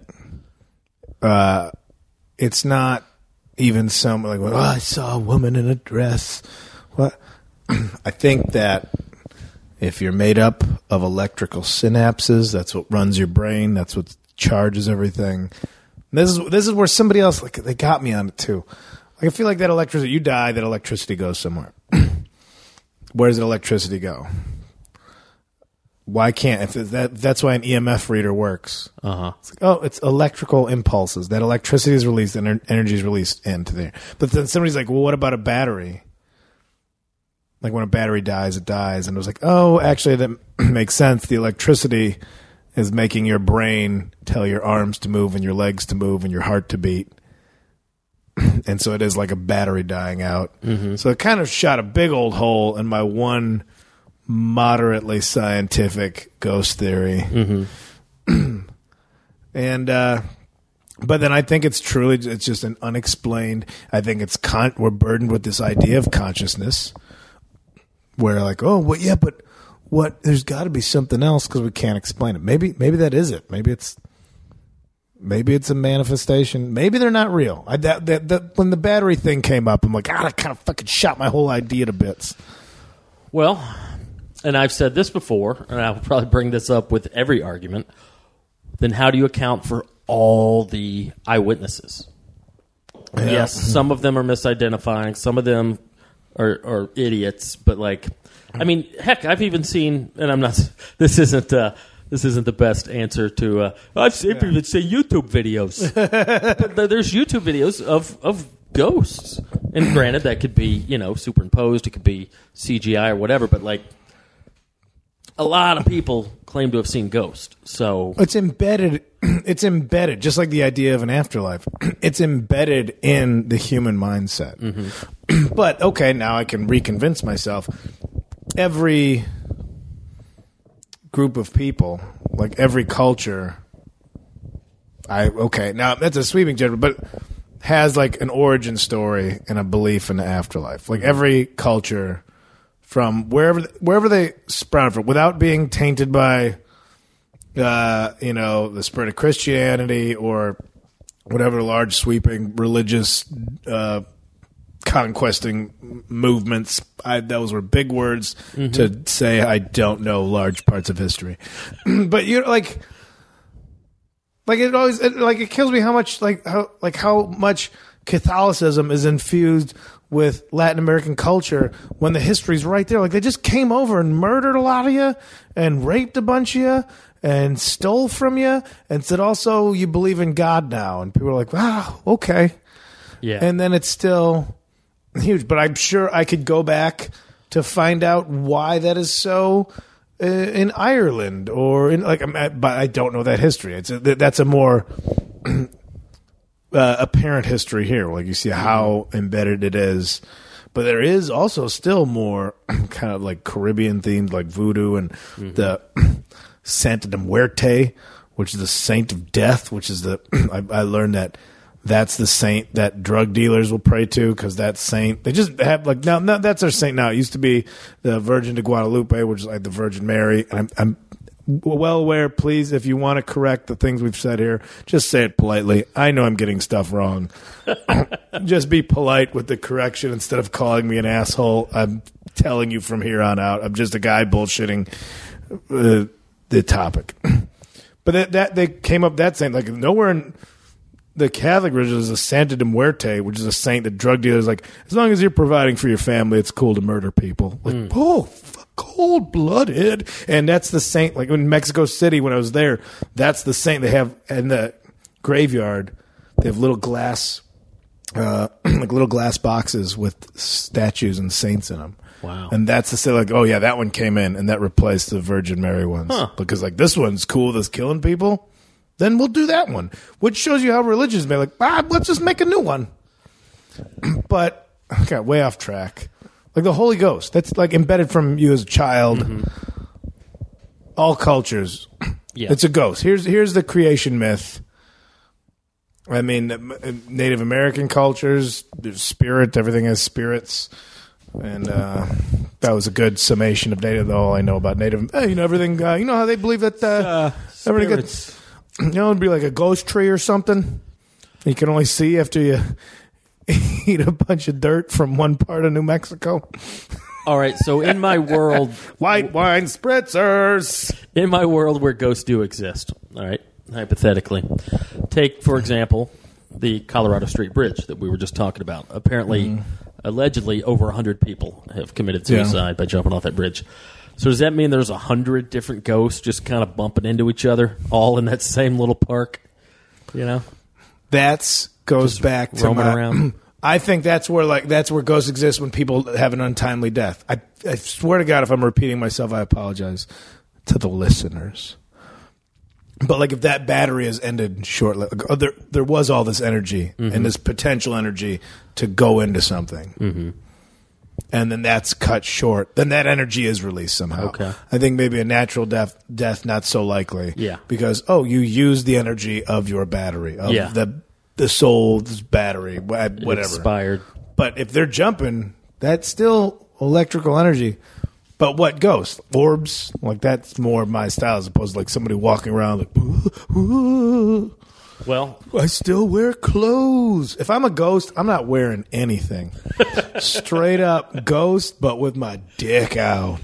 it's not even some like, well, I saw a woman in a dress. What? I think that if you're made up of electrical synapses, that's what runs your brain. That's what charges everything. And this is where somebody else, like, they got me on it too. Like, I feel like that electricity, you die, that electricity goes somewhere. Where does that electricity go? Why can't, if that's why an EMF reader works. Uh-huh. It's like, it's electrical impulses. That electricity is released and energy is released into there. But then somebody's like, well, what about a battery? Like when a battery dies, it dies. And it was like, oh, actually that makes sense. The electricity is making your brain tell your arms to move and your legs to move and your heart to beat. And so it is like a battery dying out. Mm-hmm. So it kind of shot a big old hole in my one moderately scientific ghost theory. Mm-hmm. And but then I think it's just an unexplained. I think it's we're burdened with this idea of consciousness, where like, oh, well, yeah, but what? There's got to be something else because we can't explain it. Maybe that is it. Maybe it's Maybe it's a manifestation. Maybe they're not real. When the battery thing came up, I'm like, God, I kind of fucking shot my whole idea to bits. Well, and I've said this before, and I'll probably bring this up with every argument, then how do you account for all the eyewitnesses? Yeah. Yes, some of them are misidentifying. Some of them are idiots. But, like, I mean, heck, I've even seen, and I'm not, this isn't the best answer to, I've seen people that say YouTube videos. But there's YouTube videos of ghosts. And granted, that could be, superimposed. It could be CGI or whatever. But, like, a lot of people claim to have seen ghosts. So it's embedded, just like the idea of an afterlife. It's embedded in the human mindset. Mm-hmm. But, okay, now I can reconvince myself. Every group of people, like every culture, now that's a sweeping judgment, but has like an origin story and a belief in the afterlife. Like every culture, from wherever they sprouted from, without being tainted by, the spirit of Christianity or whatever large sweeping religious conquesting movements. Those were big words to say. I don't know large parts of history, but like it always it kills me how much Catholicism is infused with Latin American culture when the history's right there. Like they just came over and murdered a lot of you and raped a bunch of you and stole from you and said also you believe in God now, and people are like, wow, okay, yeah, and then it's still huge. But I'm sure I could go back to find out why that is so in Ireland or in but I don't know that history. That's a more apparent history here. Like you see how embedded it is, but there is also still more kind of like Caribbean themed, like voodoo and the Santa de Muerte, which is the saint of death, which is I learned that's the saint that drug dealers will pray to, because that saint, they just have now that's their saint now. It used to be the Virgin de Guadalupe, which is like the Virgin Mary. And I'm well aware, please, if you want to correct the things we've said here, just say it politely. I know I'm getting stuff wrong. Just be polite with the correction instead of calling me an asshole. I'm telling you from here on out, I'm just a guy bullshitting the topic. But that they came up that saying, like, nowhere in the Catholic religion is a Santa de Muerte, which is a saint that drug dealers, like, as long as you're providing for your family, it's cool to murder people. Like, cold-blooded. And that's the saint, like in Mexico City when I was there, that's the saint they have in the graveyard. They have little glass, little glass boxes with statues and saints in them. Wow. And that's to say, like, oh yeah, that one came in and that replaced the Virgin Mary ones. Huh. Because like this one's cool, that's killing people. Then we'll do that one, which shows you how religions may like, let's just make a new one. But I got way off track. Like the Holy Ghost, that's like embedded from you as a child. Mm-hmm. All cultures, yeah. It's a ghost. Here's the creation myth. I mean, Native American cultures, there's spirit. Everything has spirits, and that was a good summation of Native. All I know about Native, everything. You know how they believe that everything gets. It'd be like a ghost tree or something. You can only see after you eat a bunch of dirt from one part of New Mexico. All right, so in my world... White wine spritzers! In my world where ghosts do exist, all right, hypothetically. Take, for example, the Colorado Street Bridge that we were just talking about. Apparently, allegedly, over 100 people have committed suicide by jumping off that bridge. So does that mean there's 100 different ghosts just kind of bumping into each other, all in that same little park? That goes just back to roaming around. I think that's where ghosts exist when people have an untimely death. I swear to God, if I'm repeating myself, I apologize to the listeners. But like if that battery has ended shortly, there was all this energy and this potential energy to go into something. Mm-hmm. And then that's cut short. Then that energy is released somehow. Okay. I think maybe a natural death not so likely. Yeah. Because you use the energy of your battery, of the soul's battery, whatever. It expired. But if they're jumping, that's still electrical energy. But what ghosts? Orbs? Like that's more my style as opposed to like somebody walking around like Well, I still wear clothes. If I'm a ghost, I'm not wearing anything. Straight up ghost, but with my dick out.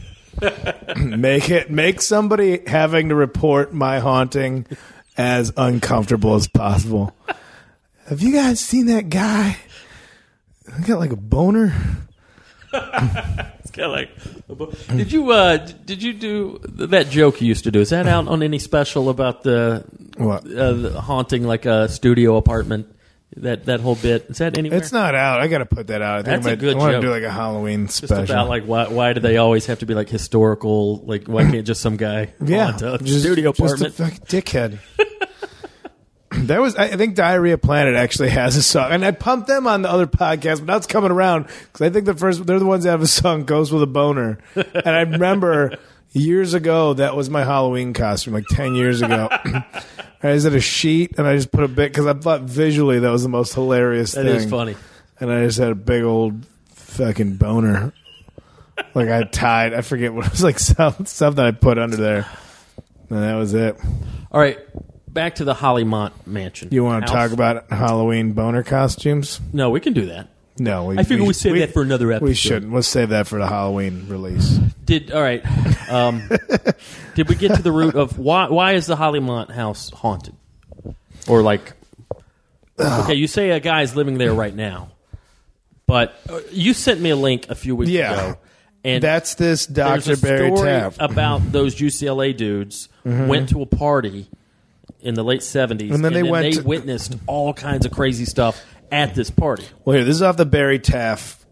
Make somebody having to report my haunting as uncomfortable as possible. Have you guys seen that guy? I got like a boner. It's kind of like. Did you do that joke you used to do? Is that out on any special about the haunting like a studio apartment? That whole bit, is that anywhere? It's not out. I got to put that out. I a good I want joke. to do like a Halloween Just special. about like why do they always have to be like historical? Like why can't just some guy haunt a studio apartment? Just a fucking dickhead. That was, I think Diarrhea Planet actually has a song, and I pumped them on the other podcast, but now it's coming around because I think they're the ones that have a song "Ghost with a Boner," and I remember years ago that was my Halloween costume, like 10 years ago. I was at a sheet, and I just put a bit because I thought visually that was the most hilarious thing. That is funny, and I just had a big old fucking boner, like I tied. I forget what it was, like something I put under there, and that was it. All right. Back to the Hollymont mansion. You want to talk about Halloween boner costumes? No, we can do that. No, I figure we save that for another episode. We shouldn't. We'll save that for the Halloween release. All right. Did we get to the root of why is the Hollymont house haunted? Or like, okay, you say a guy's living there right now, but you sent me a link a few weeks ago. And that's this Dr. Barry Taff about those UCLA dudes went to a party in the late 70s, and then they witnessed all kinds of crazy stuff at this party. Well, here, this is off the Barry Taff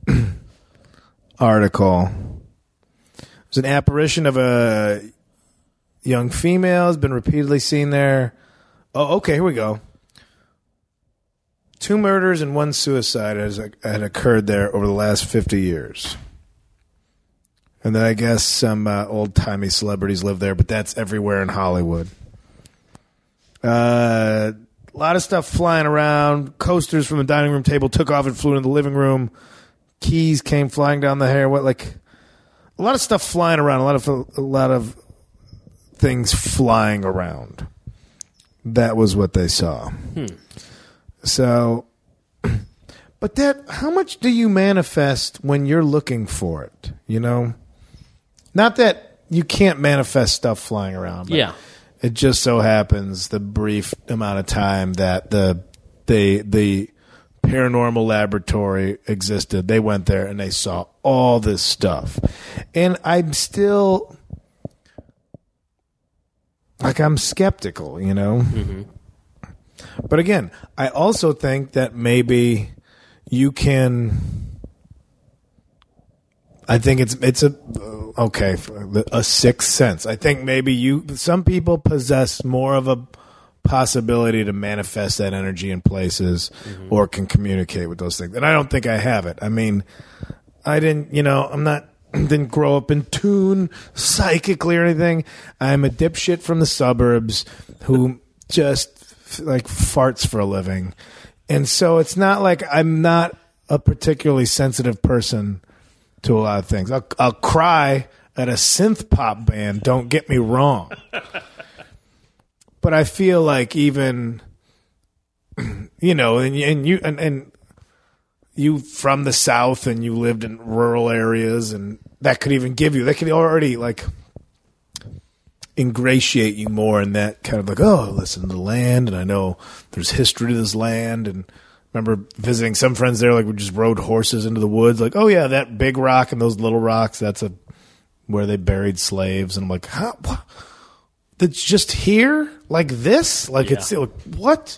article. There's an apparition of a young female has been repeatedly seen there. Oh, okay, here we go. 2 murders and 1 suicide had occurred there over the last 50 years. And then I guess some old-timey celebrities live there, but that's everywhere in Hollywood. A lot of stuff flying around. Coasters from the dining room table took off and flew into the living room. Keys came flying down the hair. A lot of stuff flying around. A lot of things flying around. That was what they saw. So, but how much do you manifest when you're looking for it? You know, not that you can't manifest stuff flying around. But yeah. It just so happens the brief amount of time that the paranormal laboratory existed, they went there and they saw all this stuff. And I'm still, I'm skeptical, you know? Mm-hmm. But again, I also think that maybe you can, I think it's a sixth sense. I think maybe some people possess more of a possibility to manifest that energy in places or can communicate with those things. And I don't think I have it. I mean, I didn't grow up in tune psychically or anything. I'm a dipshit from the suburbs who just like farts for a living. And so it's not like I'm not a particularly sensitive person to a lot of things. I'll cry at a synth pop band, don't get me wrong. But I feel like even, you know, and you from the South and you lived in rural areas, and that could already like ingratiate you more in that kind of like, oh, listen to the land, and I know there's history to this land, and remember visiting some friends there, like we just rode horses into the woods, like, oh yeah, that big rock and those little rocks, that's where they buried slaves. And I'm like, how? That's just here? Like this? Like it's like, what?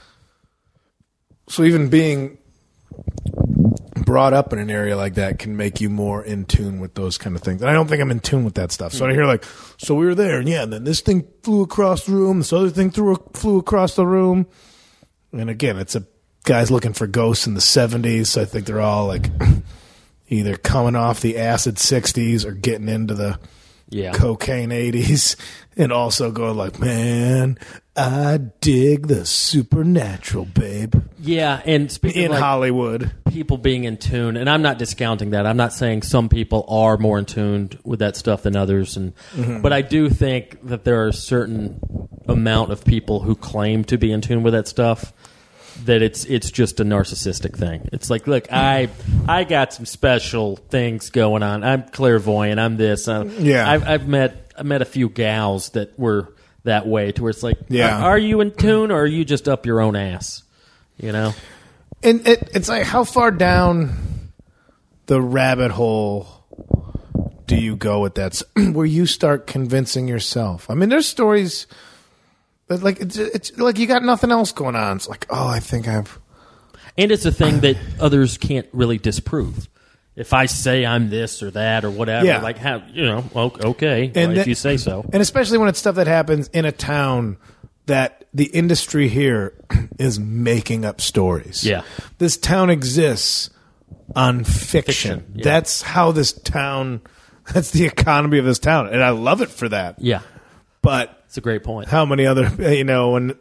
So even being brought up in an area like that can make you more in tune with those kind of things. And I don't think I'm in tune with that stuff. So I hear like, so we were there, and and then this thing flew across the room, this other thing flew across the room. And again, it's guys looking for ghosts in the 70s, so I think they're all like either coming off the acid 60s or getting into the cocaine 80s, and also going like, man, I dig the supernatural, babe. Yeah, and speaking in of Hollywood, people being in tune, and I'm not discounting that. I'm not saying some people are more in tune with that stuff than others, but I do think that there are certain amount of people who claim to be in tune with that stuff that it's just a narcissistic thing. It's like, look, I got some special things going on. I'm clairvoyant. I'm this. I've met a few gals that were that way, to where it's like, are you in tune, or are you just up your own ass? You know? And it's like, how far down the rabbit hole do you go with that, where you start convincing yourself? I mean, there's stories that, like, it's like you got nothing else going on. It's like, oh, I think I've... And it's a thing that others can't really disprove. If I say I'm this or that or whatever, like, how, okay, if you say so. And especially when it's stuff that happens in a town that the industry here is making up stories. Yeah. This town exists on fiction. Yeah. That's how this town, that's the economy of this town. And I love it for that. Yeah. But it's a great point. How many other, when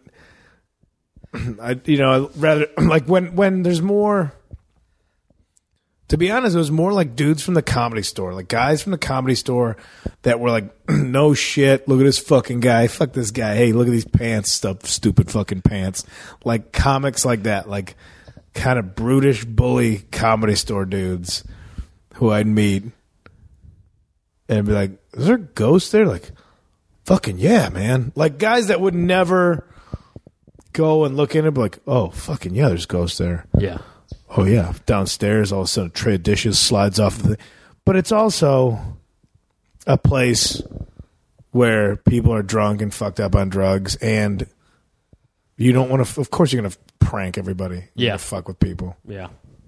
rather, like, when there's more, to be honest, it was more like dudes from the Comedy Store, like guys from the Comedy Store that were like, no shit, look at this fucking guy, fuck this guy, hey, look at these pants, stupid fucking pants. Like comics like that, like kind of brutish bully Comedy Store dudes who I'd meet and be like, is there a ghost there? Like, fucking yeah, man. Like guys that would never go and look in and be like, oh, fucking yeah, there's ghosts there. Yeah. Oh, yeah. Downstairs, all of a sudden, a tray of dishes slides off the... But it's also a place where people are drunk and fucked up on drugs, and you don't want to... Of course, you're going to prank everybody. You're gonna fuck with people. Yeah.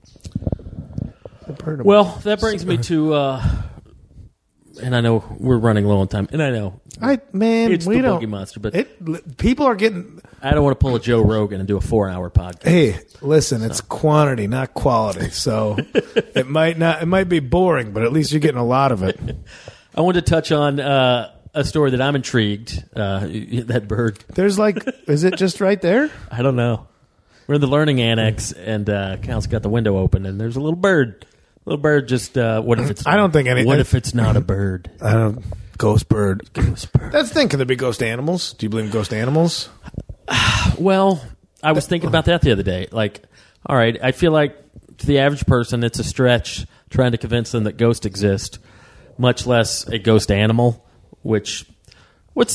Well, that brings me to... and I know we're running low on time, and I know... it's the Boogie Monster, but... people are getting... I don't want to pull a Joe Rogan and do a 4-hour podcast. Hey, listen, it's quantity, not quality. So it might be boring, but at least you're getting a lot of it. I wanted to touch on a story that I'm intrigued. That bird. There's is it just right there? I don't know. We're in the learning annex, and Cal's got the window open, and there's a little bird. Little bird just, what if it's... I don't think anything... What if it's not a bird? I don't... Ghost bird. That's the thing. Can there be ghost animals? Do you believe in ghost animals? Well, I was thinking about that the other day. Like, all right, I feel like to the average person, it's a stretch trying to convince them that ghosts exist, much less a ghost animal. What's one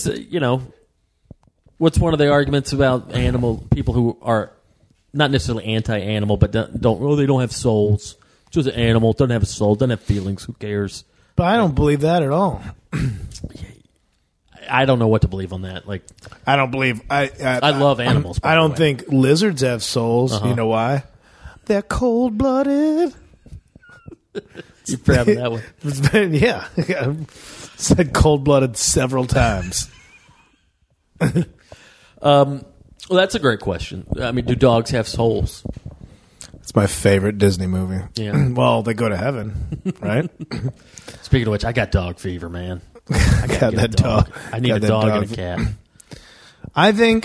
of the arguments about animal people who are not necessarily anti-animal, but they don't have souls. It's just an animal, doesn't have a soul, doesn't have feelings. Who cares? But I don't believe that at all. I don't know what to believe on that. Like, I don't believe I love animals. I don't think lizards have souls. You know why? They're cold-blooded. You're proud of that one? It's been, yeah. I've said cold-blooded several times. Well, that's a great question. I mean, do dogs have souls? It's my favorite Disney movie. Yeah. Well, they go to heaven, right? Speaking of which, I got dog fever, man. I got that dog. I need a dog and a cat. I think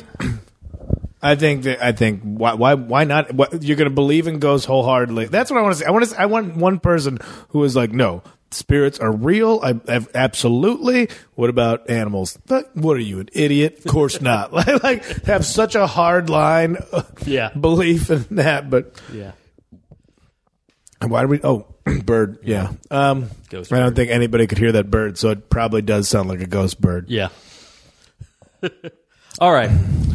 why not? You're going to believe in ghosts wholeheartedly. That's what I want to say. I want one person who is like, no, spirits are real. Absolutely. What about animals? What are you, an idiot? Of course not. like have such a hard line belief in that, but yeah. Why do we? Oh, bird. Yeah. Ghost I don't bird. think anybody could hear that bird, so it probably does sound like a ghost bird. Yeah. All right.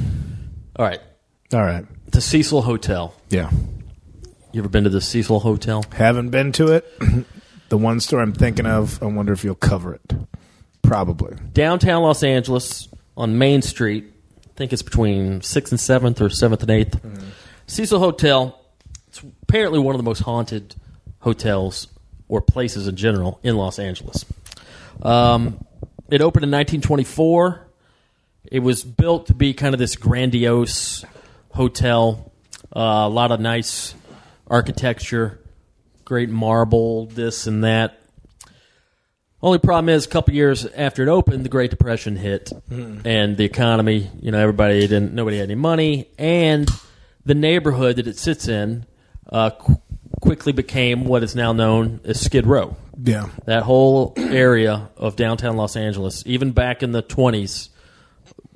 The Cecil Hotel. Yeah. You ever been to the Cecil Hotel? Haven't been to it. The one store I'm thinking of, I wonder if you'll cover it. Probably. Downtown Los Angeles on Main Street. I think it's between 6th and 7th or 7th and 8th. Mm. Cecil Hotel. It's apparently one of the most haunted hotels or places in general in Los Angeles. It opened in 1924. It was built to be kind of this grandiose hotel. A lot of nice architecture, great marble, this and that. Only problem is, a couple years after it opened, the Great Depression hit, and the economy. Nobody had any money, and the neighborhood that it sits in quickly became what is now known as Skid Row. Yeah, that whole area of downtown Los Angeles, even back in the 20s,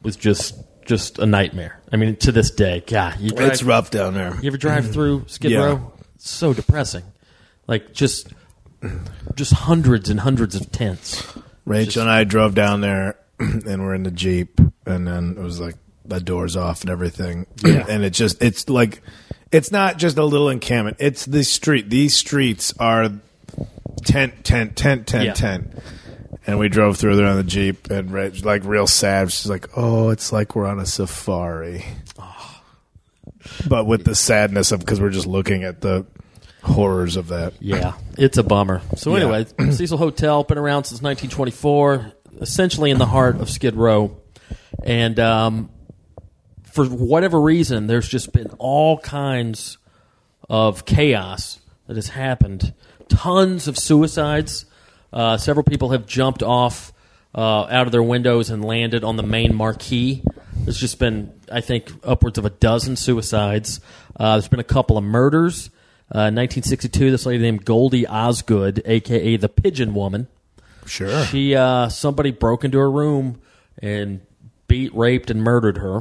was just a nightmare. I mean, to this day, God, It's rough down there. You ever drive through Skid Yeah. Row? It's so depressing. Like just hundreds and hundreds of tents. Rachel and I drove down there, and we're in the Jeep, and then it was like the doors off and everything. Yeah. And it's like, it's not just a little encampment. It's the street. These streets are tent. Yeah. And we drove through there on the Jeep, and like real sad. She's like, "Oh, it's like we're on a safari," but with the sadness of because we're just looking at the horrors of that. Yeah, it's a bummer. So Yeah. anyway, Cecil Hotel been around since 1924, essentially in the heart of Skid Row, and for whatever reason, there's just been all kinds of chaos that has happened. Tons of suicides. Several people have jumped off out of their windows and landed on the main marquee. There's just been, I think, upwards of a dozen suicides. There's been a couple of murders. 1962, this lady named Goldie Osgood, a.k.a. the Pigeon Woman. Sure. She somebody broke into her room and beat, raped, and murdered her.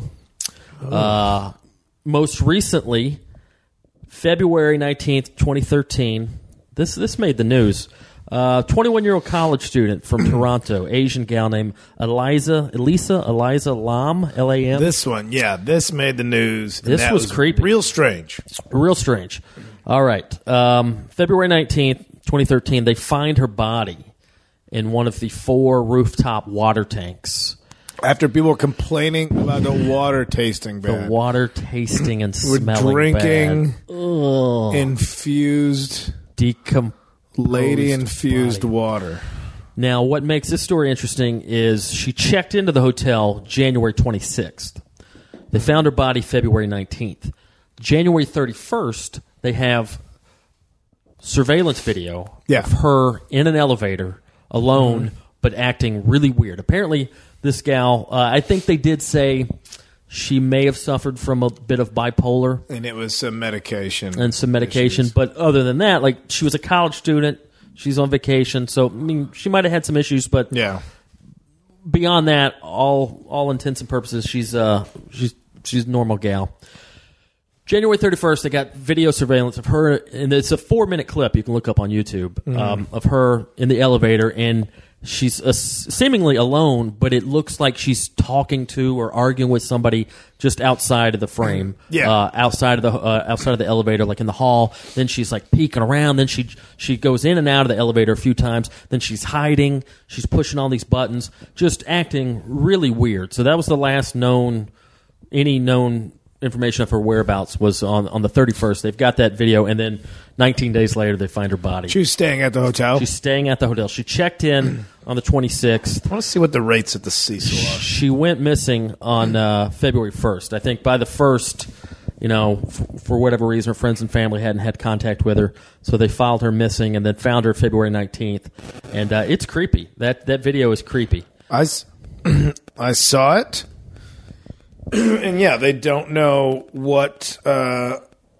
Most recently, February 19th, 2013, this made the news. 21-year-old college student from Toronto, Asian gal named Eliza Lam, L-A-M. This one, yeah, this made the news. And This that was creepy. Real strange. Real strange. All right. February 19th, 2013, they find her body in one of the 4 rooftop water tanks. After people were complaining about the water tasting bad. The water tasting and We're smelling drinking bad. Ugh. infused, lady-infused body. water. Now, what makes this story interesting is she checked into the hotel January 26th. They found her body February 19th. January 31st, they have surveillance video of her in an elevator alone, but acting really weird. Apparently, this gal, I think they did say she may have suffered from a bit of bipolar. And it was some medication. Issues. But other than that, like, she was a college student. She's on vacation. So, I mean, she might have had some issues, but beyond that, all intents and purposes, she's a normal gal. January 31st, they got video surveillance of her, and it's a 4-minute clip you can look up on YouTube of her in the elevator, and she's seemingly alone, but it looks like she's talking to or arguing with somebody just outside of the frame, outside of the elevator, like in the hall. Then she's like peeking around. Then she goes in and out of the elevator a few times. Then she's hiding. She's pushing all these buttons, just acting really weird. So that was the last known information of her whereabouts was on the 31st. They've got that video, and then 19 days later, they find her body. She was staying at the hotel? She's staying at the hotel. She checked in on the 26th. I want to see what the rates at the Cecil are. She went missing on February 1st. I think by the 1st, for whatever reason, her friends and family hadn't had contact with her, so they filed her missing and then found her February 19th. And it's creepy. That video is creepy. I saw it. And yeah, they don't know what. With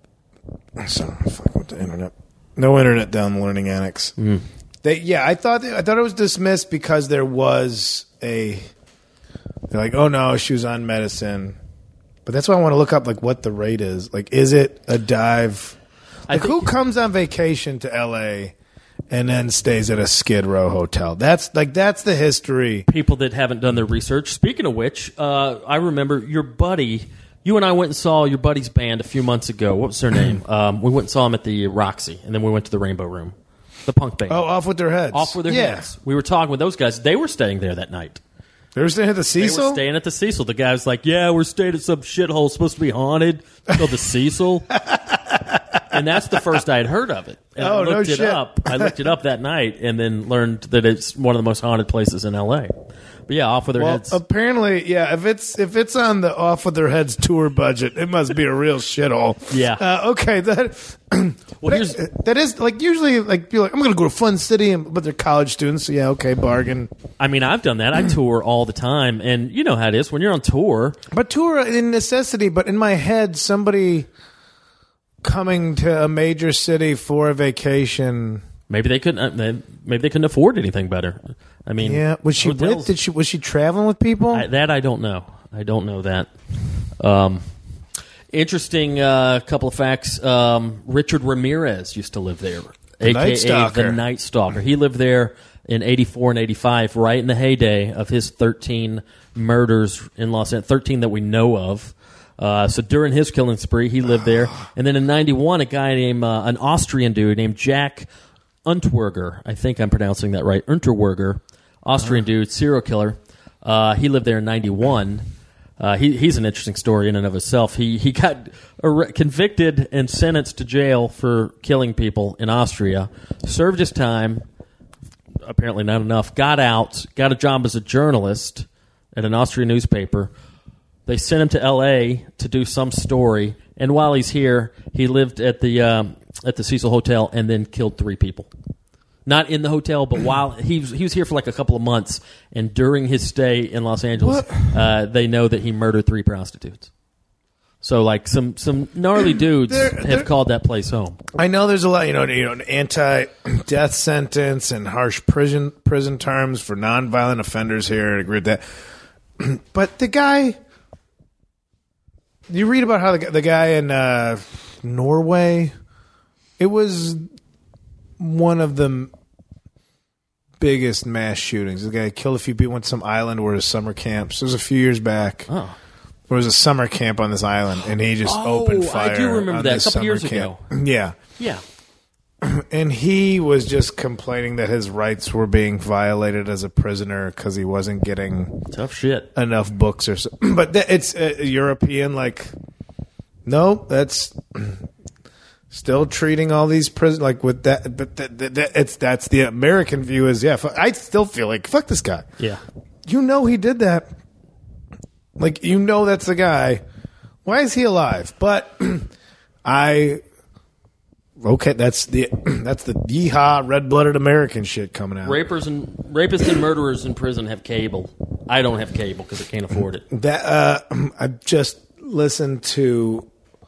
the internet, no internet down the Learning Annex. I thought it was dismissed because there was they're like, oh no, she was on medicine. But that's why I want to look up like what the rate is. Like, is it a dive? Like, who comes on vacation to L.A. and then stays at a Skid Row hotel? That's the history. People that haven't done their research. Speaking of which, I remember your buddy. You and I went and saw your buddy's band a few months ago. What was their name? We went and saw them at the Roxy, and then we went to the Rainbow Room, the punk band. Oh, Off With Their Heads. Off With Their Heads. We were talking with those guys. They were staying there that night. They were staying at the Cecil? They were staying at the Cecil. The guy was like, yeah, we're staying at some shithole supposed to be haunted. It's called the Cecil. And that's the first I had heard of it. And I looked it up. I looked it up that night and then learned that it's one of the most haunted places in L.A. But yeah, Off With Their Heads. Apparently, yeah. If it's on the Off With Their Heads tour budget, it must be a real shithole. Yeah. Okay. That is like usually like you're like I'm going to go to Fun City, but they're college students. So yeah, okay, bargain. I mean, I've done that. I tour all the time, and you know how it is when you're on tour. But tour in necessity. But in my head, somebody coming to a major city for a vacation. Maybe they couldn't afford anything better. I mean, yeah. Was she hotels, was she traveling with people? I don't know. I don't know that. Interesting couple of facts. Richard Ramirez used to live there, a.k.a. the Night Stalker. He lived there in 84 and 85, right in the heyday of his 13 murders in Los Angeles, 13 that we know of. So during his killing spree, he lived there. And then in 91, a guy named, an Austrian dude named Jack Unterweger, I think I'm pronouncing that right, Unterweger, Austrian dude, serial killer. He lived there in 91. He's an interesting story in and of itself. He got convicted and sentenced to jail for killing people in Austria, served his time, apparently not enough, got out, got a job as a journalist at an Austrian newspaper. They sent him to L.A. to do some story, and while he's here, he lived at the Cecil Hotel and then killed 3 people. Not in the hotel, but while he was here for like a couple of months, and during his stay in Los Angeles, they know that he murdered 3 prostitutes. So, like, some gnarly dudes have called that place home. I know there's a lot, an anti-death sentence and harsh prison terms for nonviolent offenders here. I agree with that. But the guy, you read about how the guy in Norway, it was one of the biggest mass shootings. The guy killed a few people, went to some island where his summer camps. It was a few years back. Oh. There was a summer camp on this island, and he just opened fire. I do remember that a couple years camp. ago. Yeah. Yeah. And he was just complaining that his rights were being violated as a prisoner because he wasn't getting tough shit enough books or something. But it's European, like, no, that's still treating all these prisoners like with that. But that's the American view is, yeah, I still feel like, fuck this guy. Yeah. He did that. Like, that's the guy. Why is he alive? But okay, that's the yeehaw red-blooded American shit coming out. Rapists and murderers in prison have cable. I don't have cable because I can't afford it. That I just listened to.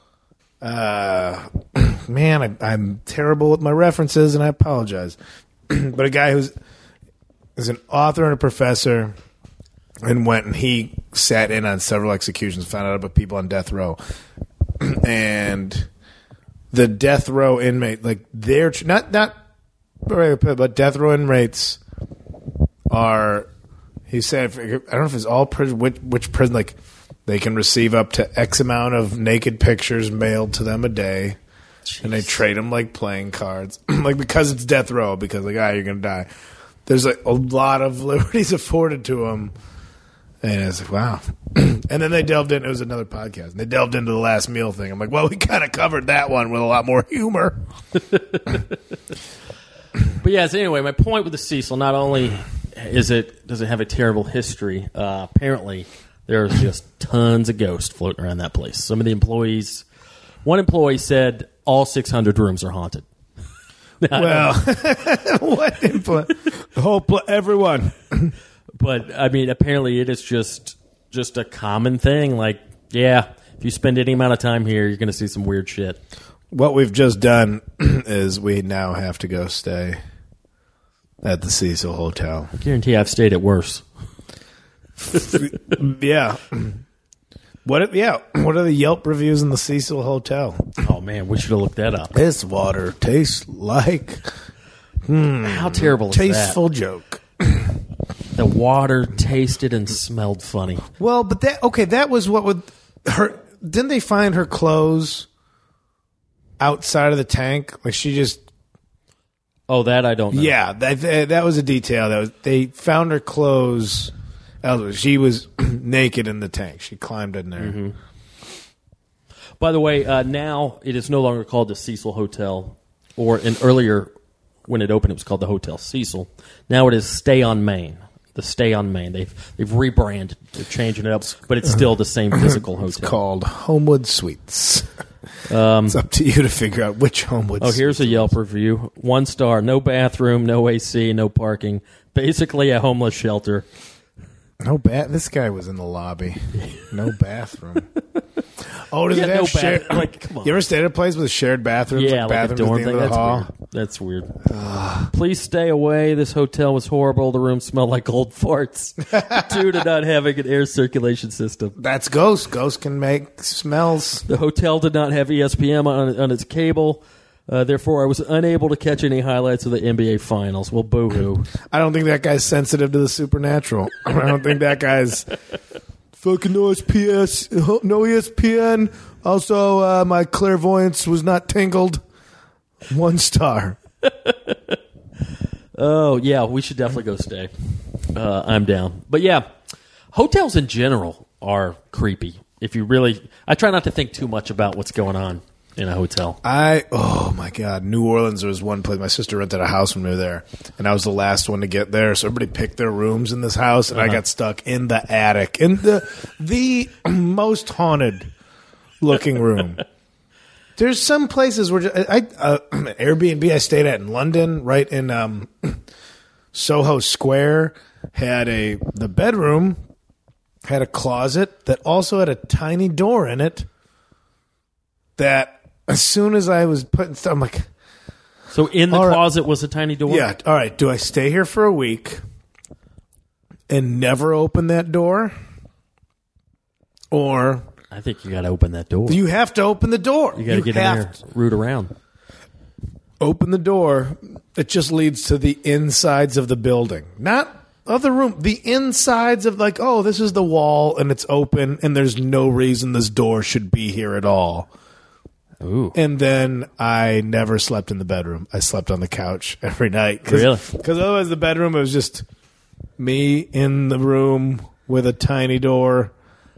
Man, I'm terrible with my references, and I apologize. But a guy who's an author and a professor, and went and he sat in on several executions, found out about people on death row, and the death row inmate, like they're not but death row inmates are. He said, I don't know if it's all prison, which prison, like they can receive up to X amount of naked pictures mailed to them a day. Jeez. And they trade them like playing cards, like because it's death row, because like you're gonna die. There's like a lot of liberties afforded to them, and it's like wow. And then they delved in. It was another podcast. And they delved into the last meal thing. I'm like, well, we kind of covered that one with a lot more humor. But yes, anyway, my point with the Cecil, not only does it have a terrible history, apparently there's just tons of ghosts floating around that place. Some of the employees, one employee said all 600 rooms are haunted. Well, what employee? Everyone. But I mean, apparently it is just a common thing. Like, yeah, if you spend any amount of time here, you're going to see some weird shit. What we've just done is we now have to go stay at the Cecil Hotel. I guarantee I've stayed at worse. Yeah. What are the Yelp reviews in the Cecil Hotel? Oh, man, we should have looked that up. This water tastes like... How terrible is that? Tasteful joke. The water tasted and smelled funny. Well, but that was what would her. Didn't they find her clothes outside of the tank? Like she just. Oh, that I don't know. Yeah, that was a detail. They found her clothes. She was naked in the tank. She climbed in there. Mm-hmm. By the way, now it is no longer called the Cecil Hotel, or earlier when it opened, it was called the Hotel Cecil. Now it is Stay on Main. The Stay on Main. They've rebranded. They're changing it up, but it's still the same physical hotel. It's called Homewood Suites. It's up to you to figure out which Homewood. Oh, here's a Yelp review. 1 star. No bathroom, no AC, no parking. Basically a homeless shelter. This guy was in the lobby. No bathroom. Oh, does it have shared? Like, come on. You ever stayed at a place with shared bathrooms? Yeah, like a bathrooms dorm at the thing. end of the hall? That's weird. Please stay away. This hotel was horrible. The room smelled like old farts due to not having an air circulation system. That's Ghost. Ghost can make smells. The hotel did not have ESPN on its cable. Therefore, I was unable to catch any highlights of the NBA Finals. Well, boo-hoo. I don't think that guy's sensitive to the supernatural. I don't think that guy's fucking no ESPN. Also, my clairvoyance was not tingled. 1 star. Oh, yeah, we should definitely go stay. I'm down. But yeah, hotels in general are creepy. If you really, I try not to think too much about what's going on in a hotel. Oh my God, New Orleans was one place. My sister rented a house when we were there, and I was the last one to get there. So everybody picked their rooms in this house, and I got stuck in the attic, in the most haunted looking room. There's some places where Airbnb I stayed at in London, right in Soho Square, had the bedroom had a closet that also had a tiny door in it. That as soon as I was putting, I'm like, so in the closet was a tiny door. Yeah. All right. Do I stay here for a week and never open that door, or? I think you got to open that door. You have to open the door. You got to get in there, root around. Open the door. It just leads to the insides of the building, not of the room. The insides of like, oh, this is the wall and it's open and there's no reason this door should be here at all. Ooh. And then I never slept in the bedroom. I slept on the couch every night. Really? Because otherwise the bedroom, it was just me in the room with a tiny door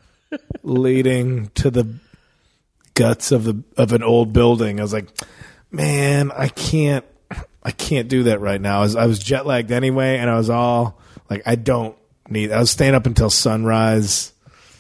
leading to the guts of an old building. I was like, man, I can't do that right now. I was jet lagged anyway, and I was all like, I was staying up until sunrise,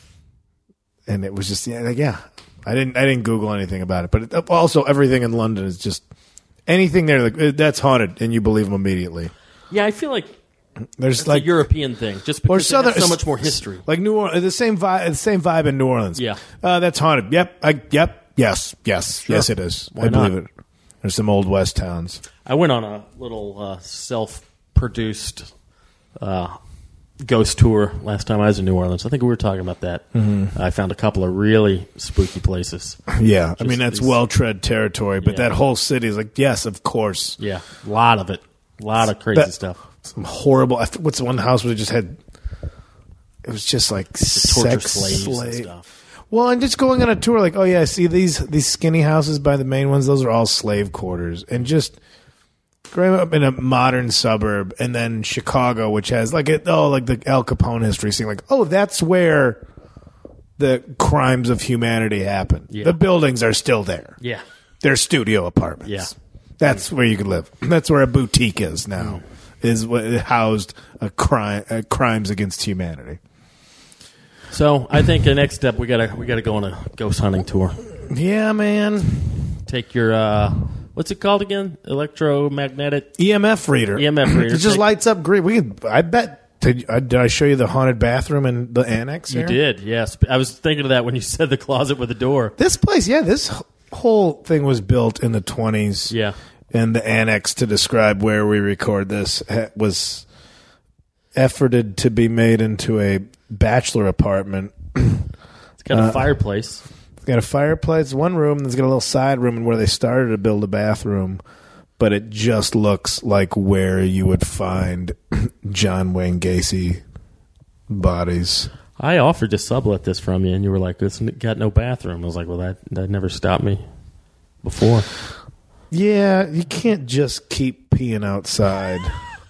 and it was just I didn't Google anything about it, but also everything in London is just anything there like that's haunted, and you believe them immediately. Yeah, I feel like there's it's like a European thing, just because there's so much more history. Like New Orleans, the same vibe in New Orleans. Yeah, that's haunted. Yes, it is. Why I believe not? it. There's some old West towns. I went on a little self-produced ghost tour last time I was in New Orleans. I think we were talking about that. Mm-hmm. I found a couple of really spooky places. Yeah, I mean, that's well-tread territory, but that whole city is like, yes, of course. Yeah, a lot of it. A lot of crazy stuff. Some horrible... What's the one house where they just had... It was just like torture slaves and stuff. Well, and just going on a tour, like, oh yeah, see these skinny houses by the main ones, those are all slave quarters. And just growing up in a modern suburb, and then Chicago, which has like the Al Capone history, seeing like, oh, that's where the crimes of humanity happened. Yeah. The buildings are still there. Yeah. They're studio apartments. Yeah. That's where you could live. That's where a boutique is now. Is what it housed crimes against humanity. So I think the next step we gotta go on a ghost hunting tour. Yeah, man. Take your what's it called again? Electromagnetic EMF reader. It just lights up green. I bet. Did I show you the haunted bathroom in the annex? You did, yes. I was thinking of that when you said the closet with the door. This place, this whole thing was built in the 20s. Yeah. And the annex, to describe where we record this, was efforted to be made into a bachelor apartment. It's got a fireplace. It's got a fireplace, one room, and it's got a little side room where they started to build a bathroom, but it just looks like where you would find John Wayne Gacy bodies. I offered to sublet this from you, and you were like, it's got no bathroom. I was like, well, that never stopped me before. Yeah, you can't just keep peeing outside.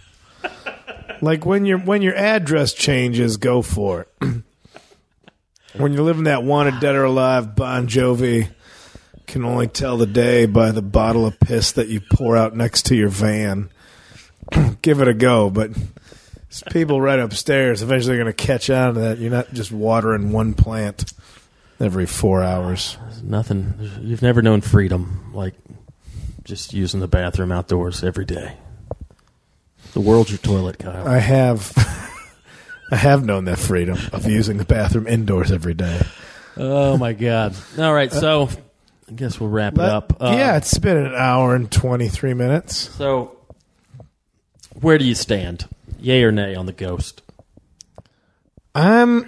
Like when your address changes, go for it. When you're living that Wanted Dead or Alive, Bon Jovi can only tell the day by the bottle of piss that you pour out next to your van. Give it a go, but people right upstairs eventually are going to catch on to that. You're not just watering one plant every 4 hours. There's nothing. You've never known freedom like just using the bathroom outdoors every day. The world's your toilet, Kyle. I have known that freedom of using the bathroom indoors every day. Oh my God! All right, so I guess we'll wrap it up. Yeah, it's been an hour and 23 minutes. So, where do you stand? Yay or nay on the Ghost? I'm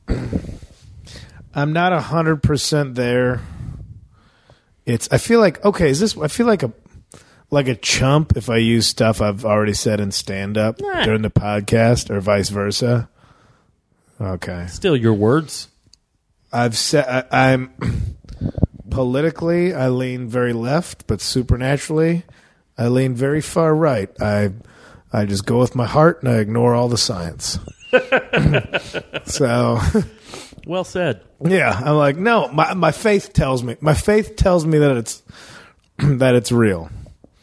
not 100% there. I feel like I feel like a chump if I use stuff I've already said in stand up during the podcast or vice versa. Okay. Still your words. I've said I'm politically I lean very left, but supernaturally I lean very far right. I just go with my heart and I ignore all the science. So, well said. Yeah, I'm like, no. My faith tells me. My faith tells me that it's real.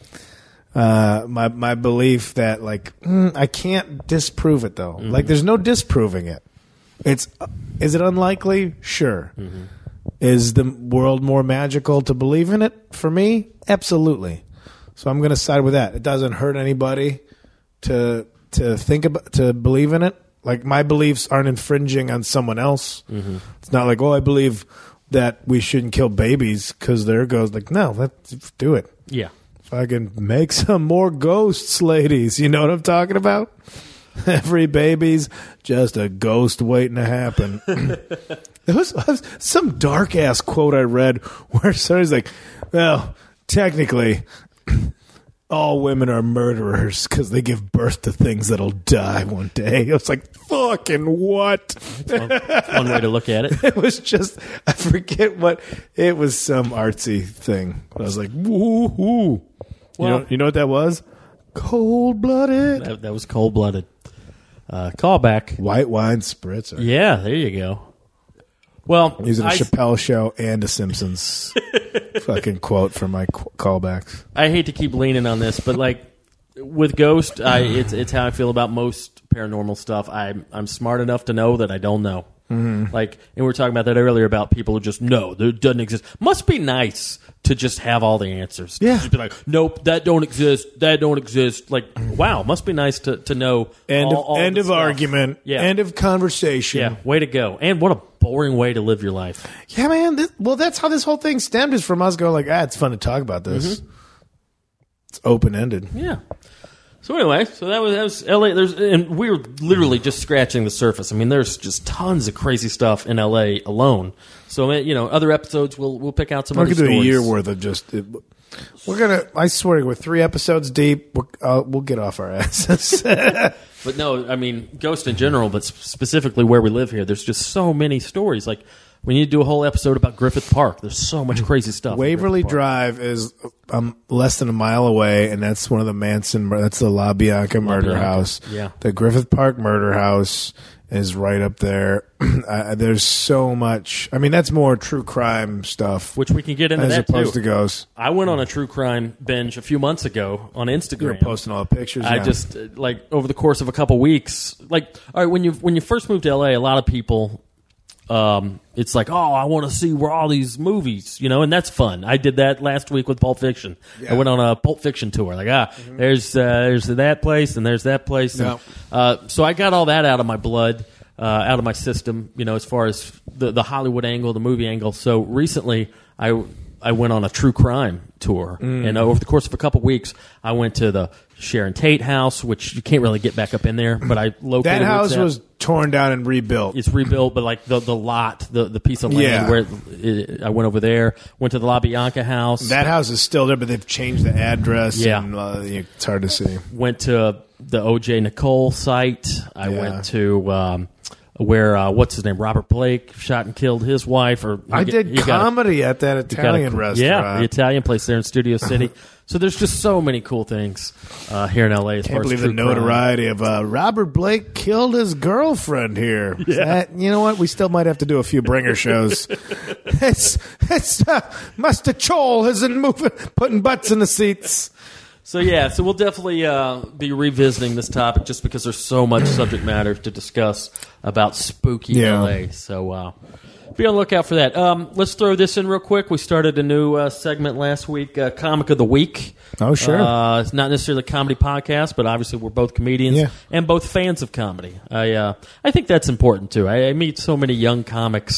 My belief that I can't disprove it though. Mm-hmm. Like, there's no disproving it. Is it unlikely? Sure. Mm-hmm. Is the world more magical to believe in it? For me, absolutely. So I'm going to side with that. It doesn't hurt anybody to believe in it. Like, my beliefs aren't infringing on someone else. Mm-hmm. It's not like, I believe that we shouldn't kill babies because there goes. Like, no, let's do it. Yeah. If I can make some more ghosts, ladies. You know what I'm talking about? Every baby's just a ghost waiting to happen. There was some dark-ass quote I read where somebody's like, well, technically, all women are murderers because they give birth to things that'll die one day. I was like, fucking what? That's one way to look at it. It was just, I forget what, it was some artsy thing. I was like, woo-hoo. Well, you know what that was? Cold-blooded. That was cold-blooded. Callback. White wine spritzer. Yeah, there you go. Well, using a Chappelle show and a Simpsons fucking quote for my callbacks. I hate to keep leaning on this, but with Ghost, it's how I feel about most paranormal stuff. I'm smart enough to know that I don't know. Mm-hmm. And we were talking about that earlier about people who just know that doesn't exist. Must be nice to just have all the answers. Yeah. Just be like, nope, that don't exist. That don't exist. Like, wow, must be nice to know. End of argument. Yeah. End of conversation. Yeah. Way to go. And what a boring way to live your life. Yeah, man. That's how this whole thing stemmed, is from us going like, it's fun to talk about this. Mm-hmm. It's open ended. Yeah. So anyway, that was LA. And we were literally just scratching the surface. I mean, there's just tons of crazy stuff in LA alone. So other episodes we'll pick out some. We're other gonna do stories. a year worth of just. We're gonna. I swear, we're 3 episodes deep. We'll get off our asses. But no, I mean, Ghost in general, but specifically where we live here. There's just so many stories. Like, we need to do a whole episode about Griffith Park. There's so much crazy stuff. Waverly Drive is less than a mile away, and that's one of the Manson. That's the La Bianca murder house. Yeah, the Griffith Park murder house is right up there. There's so much. I mean, that's more true crime stuff, which we can get into as that opposed too. to ghosts. I went on a true crime binge a few months ago on Instagram. You were posting all the pictures. I just over the course of a couple weeks. All right, when you first moved to LA, a lot of people. It's like, I want to see where all these movies, and that's fun. I did that last week with Pulp Fiction. Yeah. I went on a Pulp Fiction tour. Like, there's that place and there's that place. Yeah. And, so I got all that out of my blood, out of my system, as far as the Hollywood angle, the movie angle. So recently I went on a true crime tour, and over the course of a couple weeks, I went to the Sharon Tate house, which you can't really get back up in there, but I located that house was torn down and rebuilt. It's rebuilt, but the lot, the piece of land where I went over there, went to the La Bianca house. That house is still there, but they've changed the address. Yeah, and, it's hard to see. Went to the O.J. Nicole site. I went to where what's his name, Robert Blake shot and killed his wife. I did comedy at that Italian restaurant. Yeah, the Italian place there in Studio City. So there's just so many cool things here in L.A. Can't believe the notoriety of Robert Blake killed his girlfriend here. Yeah. You know what? We still might have to do a few bringer shows. it's Master Chol isn't putting butts in the seats. So we'll definitely be revisiting this topic just because there's so much subject matter to discuss about spooky LA. So be on the lookout for that. Let's throw this in real quick. We started a new segment last week, Comic of the Week. Oh, sure. It's not necessarily a comedy podcast, but obviously we're both comedians and both fans of comedy. I think that's important, too. I meet so many young comics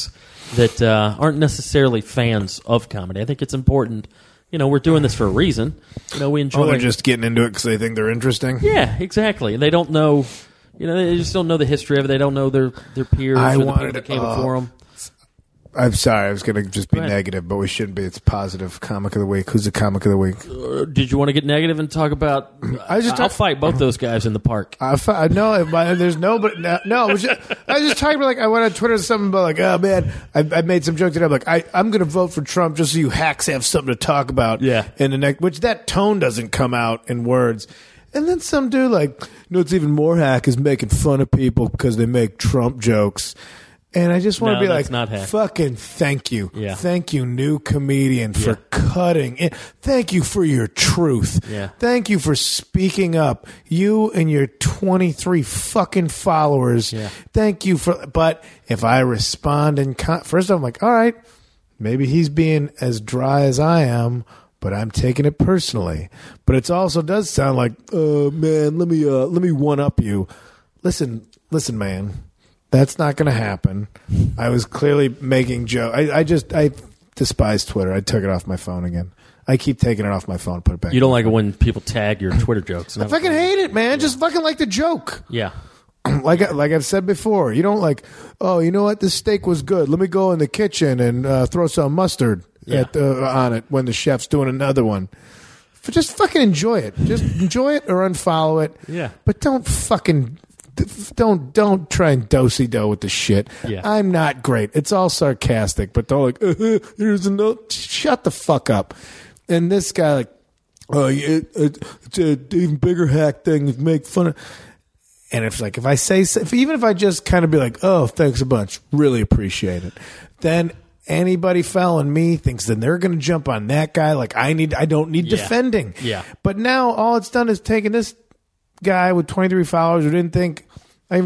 that aren't necessarily fans of comedy. I think it's important. We're doing this for a reason. We enjoy. Oh, they're just getting into it because they think they're interesting. Yeah, exactly. They don't know. They just don't know the history of it. They don't know their peers or the people that came before them. I'm sorry, I was going to just be negative, but we shouldn't be. It's positive. Comic of the week. Who's the comic of the week? Did you want to get negative and talk about? I'll fight both those guys in the park. No, there's nobody. No, I was just talking about I went on Twitter or something about oh man, I made some joke today. I'm I'm going to vote for Trump just so you hacks have something to talk about. Yeah. In the next, which that tone doesn't come out in words. And then some dude it's even more hack is making fun of people because they make Trump jokes. And I just want to be fucking thank you. Yeah. Thank you, new comedian, for cutting it. Thank you for your truth. Yeah. Thank you for speaking up. You and your 23 fucking followers. Yeah. Thank you but if I respond first I'm all right, maybe he's being as dry as I am, but I'm taking it personally. But it also does sound man, let me one up you. Listen, man. That's not going to happen. I was clearly making jokes. I despise Twitter. I took it off my phone again. I keep taking it off my phone, put it back. You don't like it when people tag your Twitter jokes. I fucking hate it, man. Yeah. Just fucking like the joke. Yeah. Like I've said before, you don't oh, you know what? This steak was good. Let me go in the kitchen and throw some mustard on it when the chef's doing another one. Just fucking enjoy it. Just enjoy it or unfollow it. Yeah. But don't try and do-si-do with the shit. Yeah. I'm not great. It's all sarcastic, but don't here's a note. Shut the fuck up. And this guy it's an even bigger hack thing. Make fun of. And if I say, even if I just kind of be oh, thanks a bunch, really appreciate it, then anybody following me thinks then they're going to jump on that guy. I don't need defending. Yeah. But now all it's done is taken this guy with 23 followers who didn't think I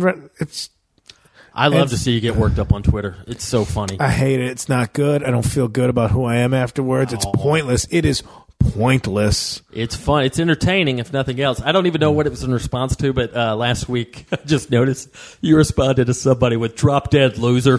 love to see you get worked up on Twitter. It's so funny. I hate it. It's not good. I don't feel good about who I am afterwards. It's pointless. It is pointless. It's fun. It's entertaining, if nothing else. I don't even know what it was in response to, but last week I just noticed you responded to somebody with "drop dead loser."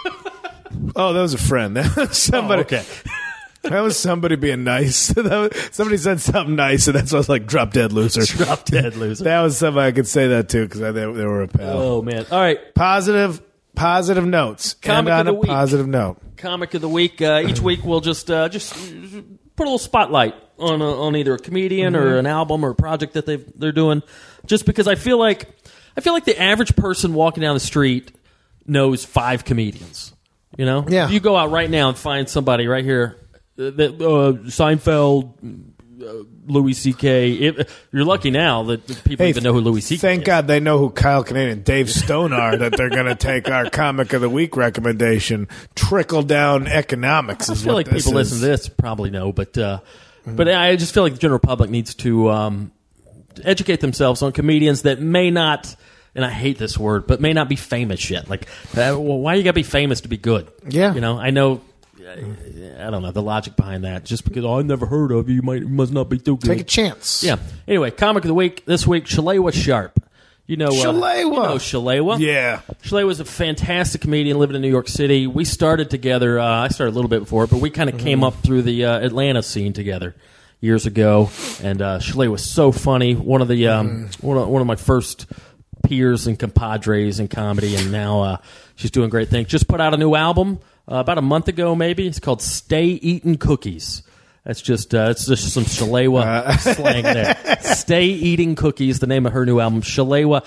Oh, that was a friend. That was somebody. Oh, okay. That was somebody being nice. Somebody said something nice, and that's why I was drop dead loser. Drop dead loser. That was somebody I could say that to because they were a pal. Oh, man. All right. Positive notes. Comic and of the on a week. Positive note. Comic of the week. Each week we'll just put a little spotlight on either a comedian or an album or a project that they're doing. Just because I feel like the average person walking down the street knows 5 comedians. Yeah. If you go out right now and find somebody right here. Seinfeld, Louis C.K. You're lucky now that people even know who Louis C.K. Thank God they know who Kyle Kinane and Dave Stone are, that they're going to take our Comic of the Week recommendation. Trickle down economics is what this is. I feel like people listen to this probably know, but I just feel like the general public needs to educate themselves on comedians that may not, and I hate this word, but may not be famous yet. Why you got to be famous to be good? Yeah. I know. I don't know the logic behind that. Just because I've never heard of you, must not be too good. Take a chance. Yeah. Anyway, Comic of the Week this week, Shalewa Sharp. Shalewa. Yeah. Shalewa's a fantastic comedian living in New York City. We started together. I started a little bit before, but we kind of came up through the Atlanta scene together years ago. And Shalewa was so funny. One of the one of my first peers and compadres in comedy, and now she's doing great things. Just put out a new album. About a month ago, maybe. It's called "Stay Eatin' Cookies." That's just it's just some Shalewa slang there. "Stay Eating Cookies," the name of her new album. Shalewa,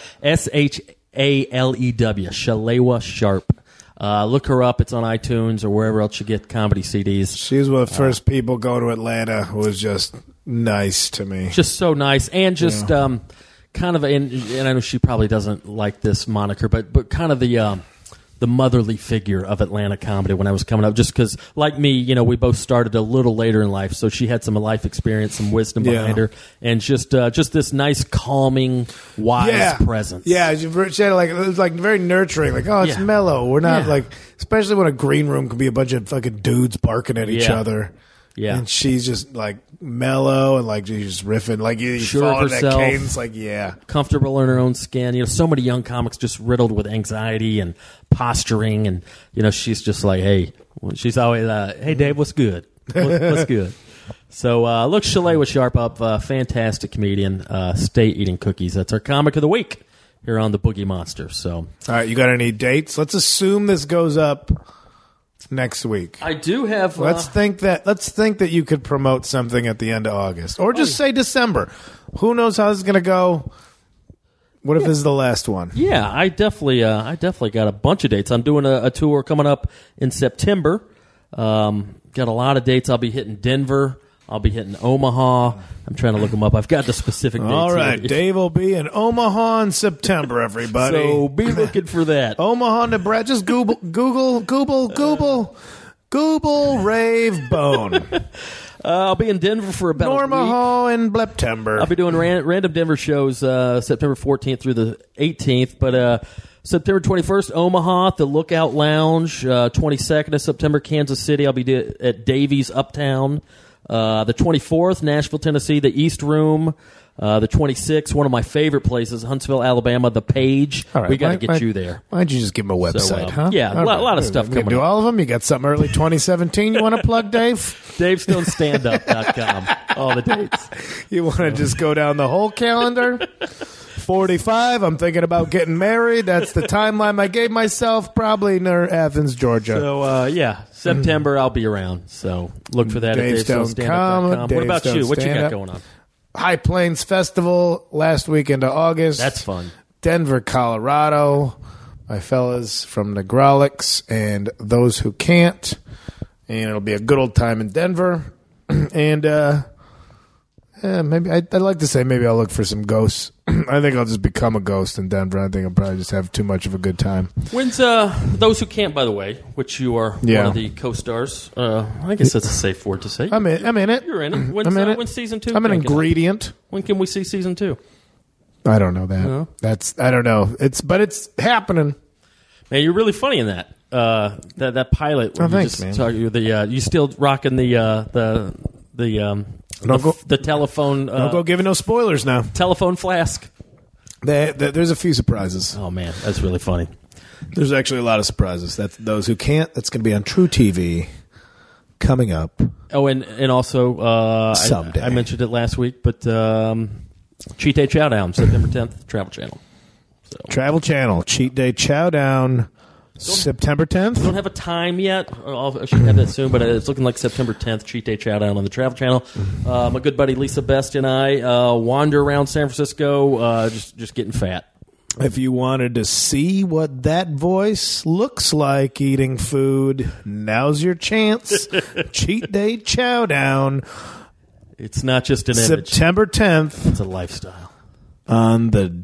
Shalew, Shalewa Sharp. Look her up. It's on iTunes or wherever else you get comedy CDs. She was one of the first people going to Atlanta who was just nice to me. Just so nice, and just kind of. And I know she probably doesn't like this moniker, but kind of the motherly figure of Atlanta comedy when I was coming up. Just because, like me, we both started a little later in life, so she had some life experience, some wisdom behind her, and just this nice, calming, wise presence. Yeah, she had it was very nurturing. It's mellow. We're not especially when a green room can be a bunch of fucking dudes barking at each other. Yeah, and she's just mellow and she's just riffing, you sure follow of herself, that cadence, comfortable in her own skin. So many young comics just riddled with anxiety and posturing, and she's just like, hey, she's always, hey Dave, what's good? What's good? So look Chalet with Sharp Up, fantastic comedian. Stay eating cookies. That's our comic of the week here on the Boogie Monster. So, all right, you got any dates? Let's assume this goes up next week. I do have. Let's think that you could promote something at the end of August, or just say December. Who knows how this is going to go? What if this is the last one? Yeah, I definitely got a bunch of dates. I'm doing a tour coming up in September. Got a lot of dates. I'll be hitting Denver. I'll be hitting Omaha. I'm trying to look them up. I've got the specific dates. All right, here. Dave will be in Omaha in September, everybody. So be looking for that. Omaha, Nebraska. Just Google Rave Bone. I'll be in Denver for about Normaha in September. I'll be doing random Denver shows September 14th through the 18th, but September 21st, Omaha, the Lookout Lounge. 22nd of September, Kansas City. I'll be at Davies Uptown. The 24th, Nashville, Tennessee, the East Room. The 26th, one of my favorite places, Huntsville, Alabama, the Page. All right, we got to get you there. Why don't you just give them a website, huh? Yeah, a lot of stuff coming up. Do all of them? You got something early 2017 you want to plug, Dave? DaveStoneStandup.com. All the dates. You want to just go down the whole calendar? 45, I'm thinking about getting married. That's the timeline I gave myself, probably near Athens, Georgia. So, September I'll be around. So look for that at DaveStoneStandup.com. What about you? What you got going on? High Plains Festival last weekend of August. That's fun. Denver, Colorado. My fellas from Negrolics and those who can't. And it'll be a good old time in Denver. And maybe I'd like to say maybe I'll look for some ghosts. I think I'll just become a ghost in Denver. I think I'll probably just have too much of a good time. When's Those Who Can't, by the way, which you are one of the co-stars. I guess that's a safe word to say. I'm in it. You're in it. When's season 2? I'm an ingredient. When can we see season 2? I don't know that. No? I don't know. It's happening. Man, you're really funny in that. That pilot. Oh, thanks, man. You still rocking the telephone. Don't go giving no spoilers now. Telephone flask. There's a few surprises. Oh man, that's really funny. There's actually a lot of surprises. That's Those Who Can't. That's going to be on True TV coming up. Oh, and also someday. I mentioned it last week, but Cheat Day Chowdown, September 10th, Travel Channel. So. Travel Channel, Cheat Day Chowdown. September 10th? Don't have a time yet. I should have that soon, but it's looking like September 10th, Cheat Day Chowdown on the Travel Channel. My good buddy Lisa Best and I wander around San Francisco, just getting fat. If you wanted to see what that voice looks like eating food, now's your chance. Cheat Day Chowdown. It's not just an image. September 10th. It's a lifestyle. On the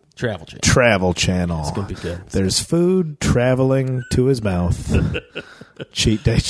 Travel Channel. It's going to be good. There's food traveling to his mouth. Cheat Day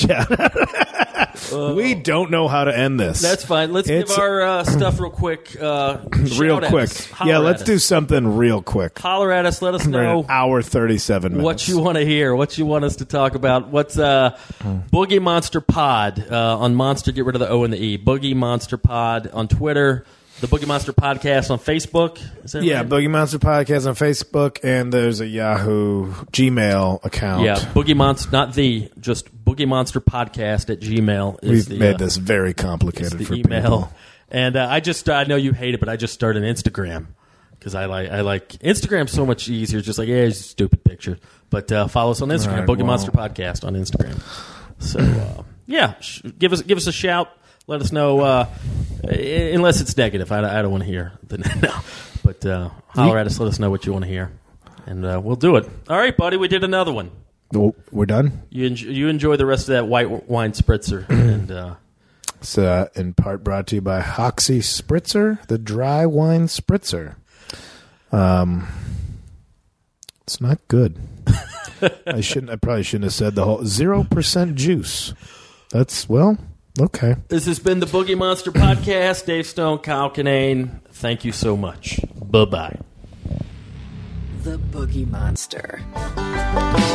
Chowdown. We don't know how to end this. That's fine. Let's give our stuff real quick. Real quick. Yeah, let's do something real quick. Holler at us. Let us know. An hour, 37 minutes. What you want to hear. What you want us to talk about. What's Boogie Monster Pod on Monster. Get rid of the O and the E. Boogie Monster Pod on Twitter. The Boogie Monster Podcast on Facebook. Is that right? Boogie Monster Podcast on Facebook, and there's a Yahoo Gmail account. Yeah, Boogie Monster, not just Boogie Monster Podcast at Gmail. We've made this very complicated for email. People. And I know you hate it, but I just started Instagram because I like Instagram so much easier. Just like, it's a stupid picture. But follow us on Instagram, Boogie Monster Podcast on Instagram. So give us a shout. Let us know, unless it's negative. I don't want to hear no. But holler at us. Let us know what you want to hear, and we'll do it. All right, buddy. We did another one. Oh, we're done. You enjoy the rest of that white wine spritzer, and it's in part brought to you by Hoxie Spritzer, the dry wine spritzer. It's not good. I probably shouldn't have said the whole 0% juice. Okay. This has been the Boogie Monster Podcast. Dave Stone, Kyle Kinane. Thank you so much. Bye-bye. The Boogie Monster.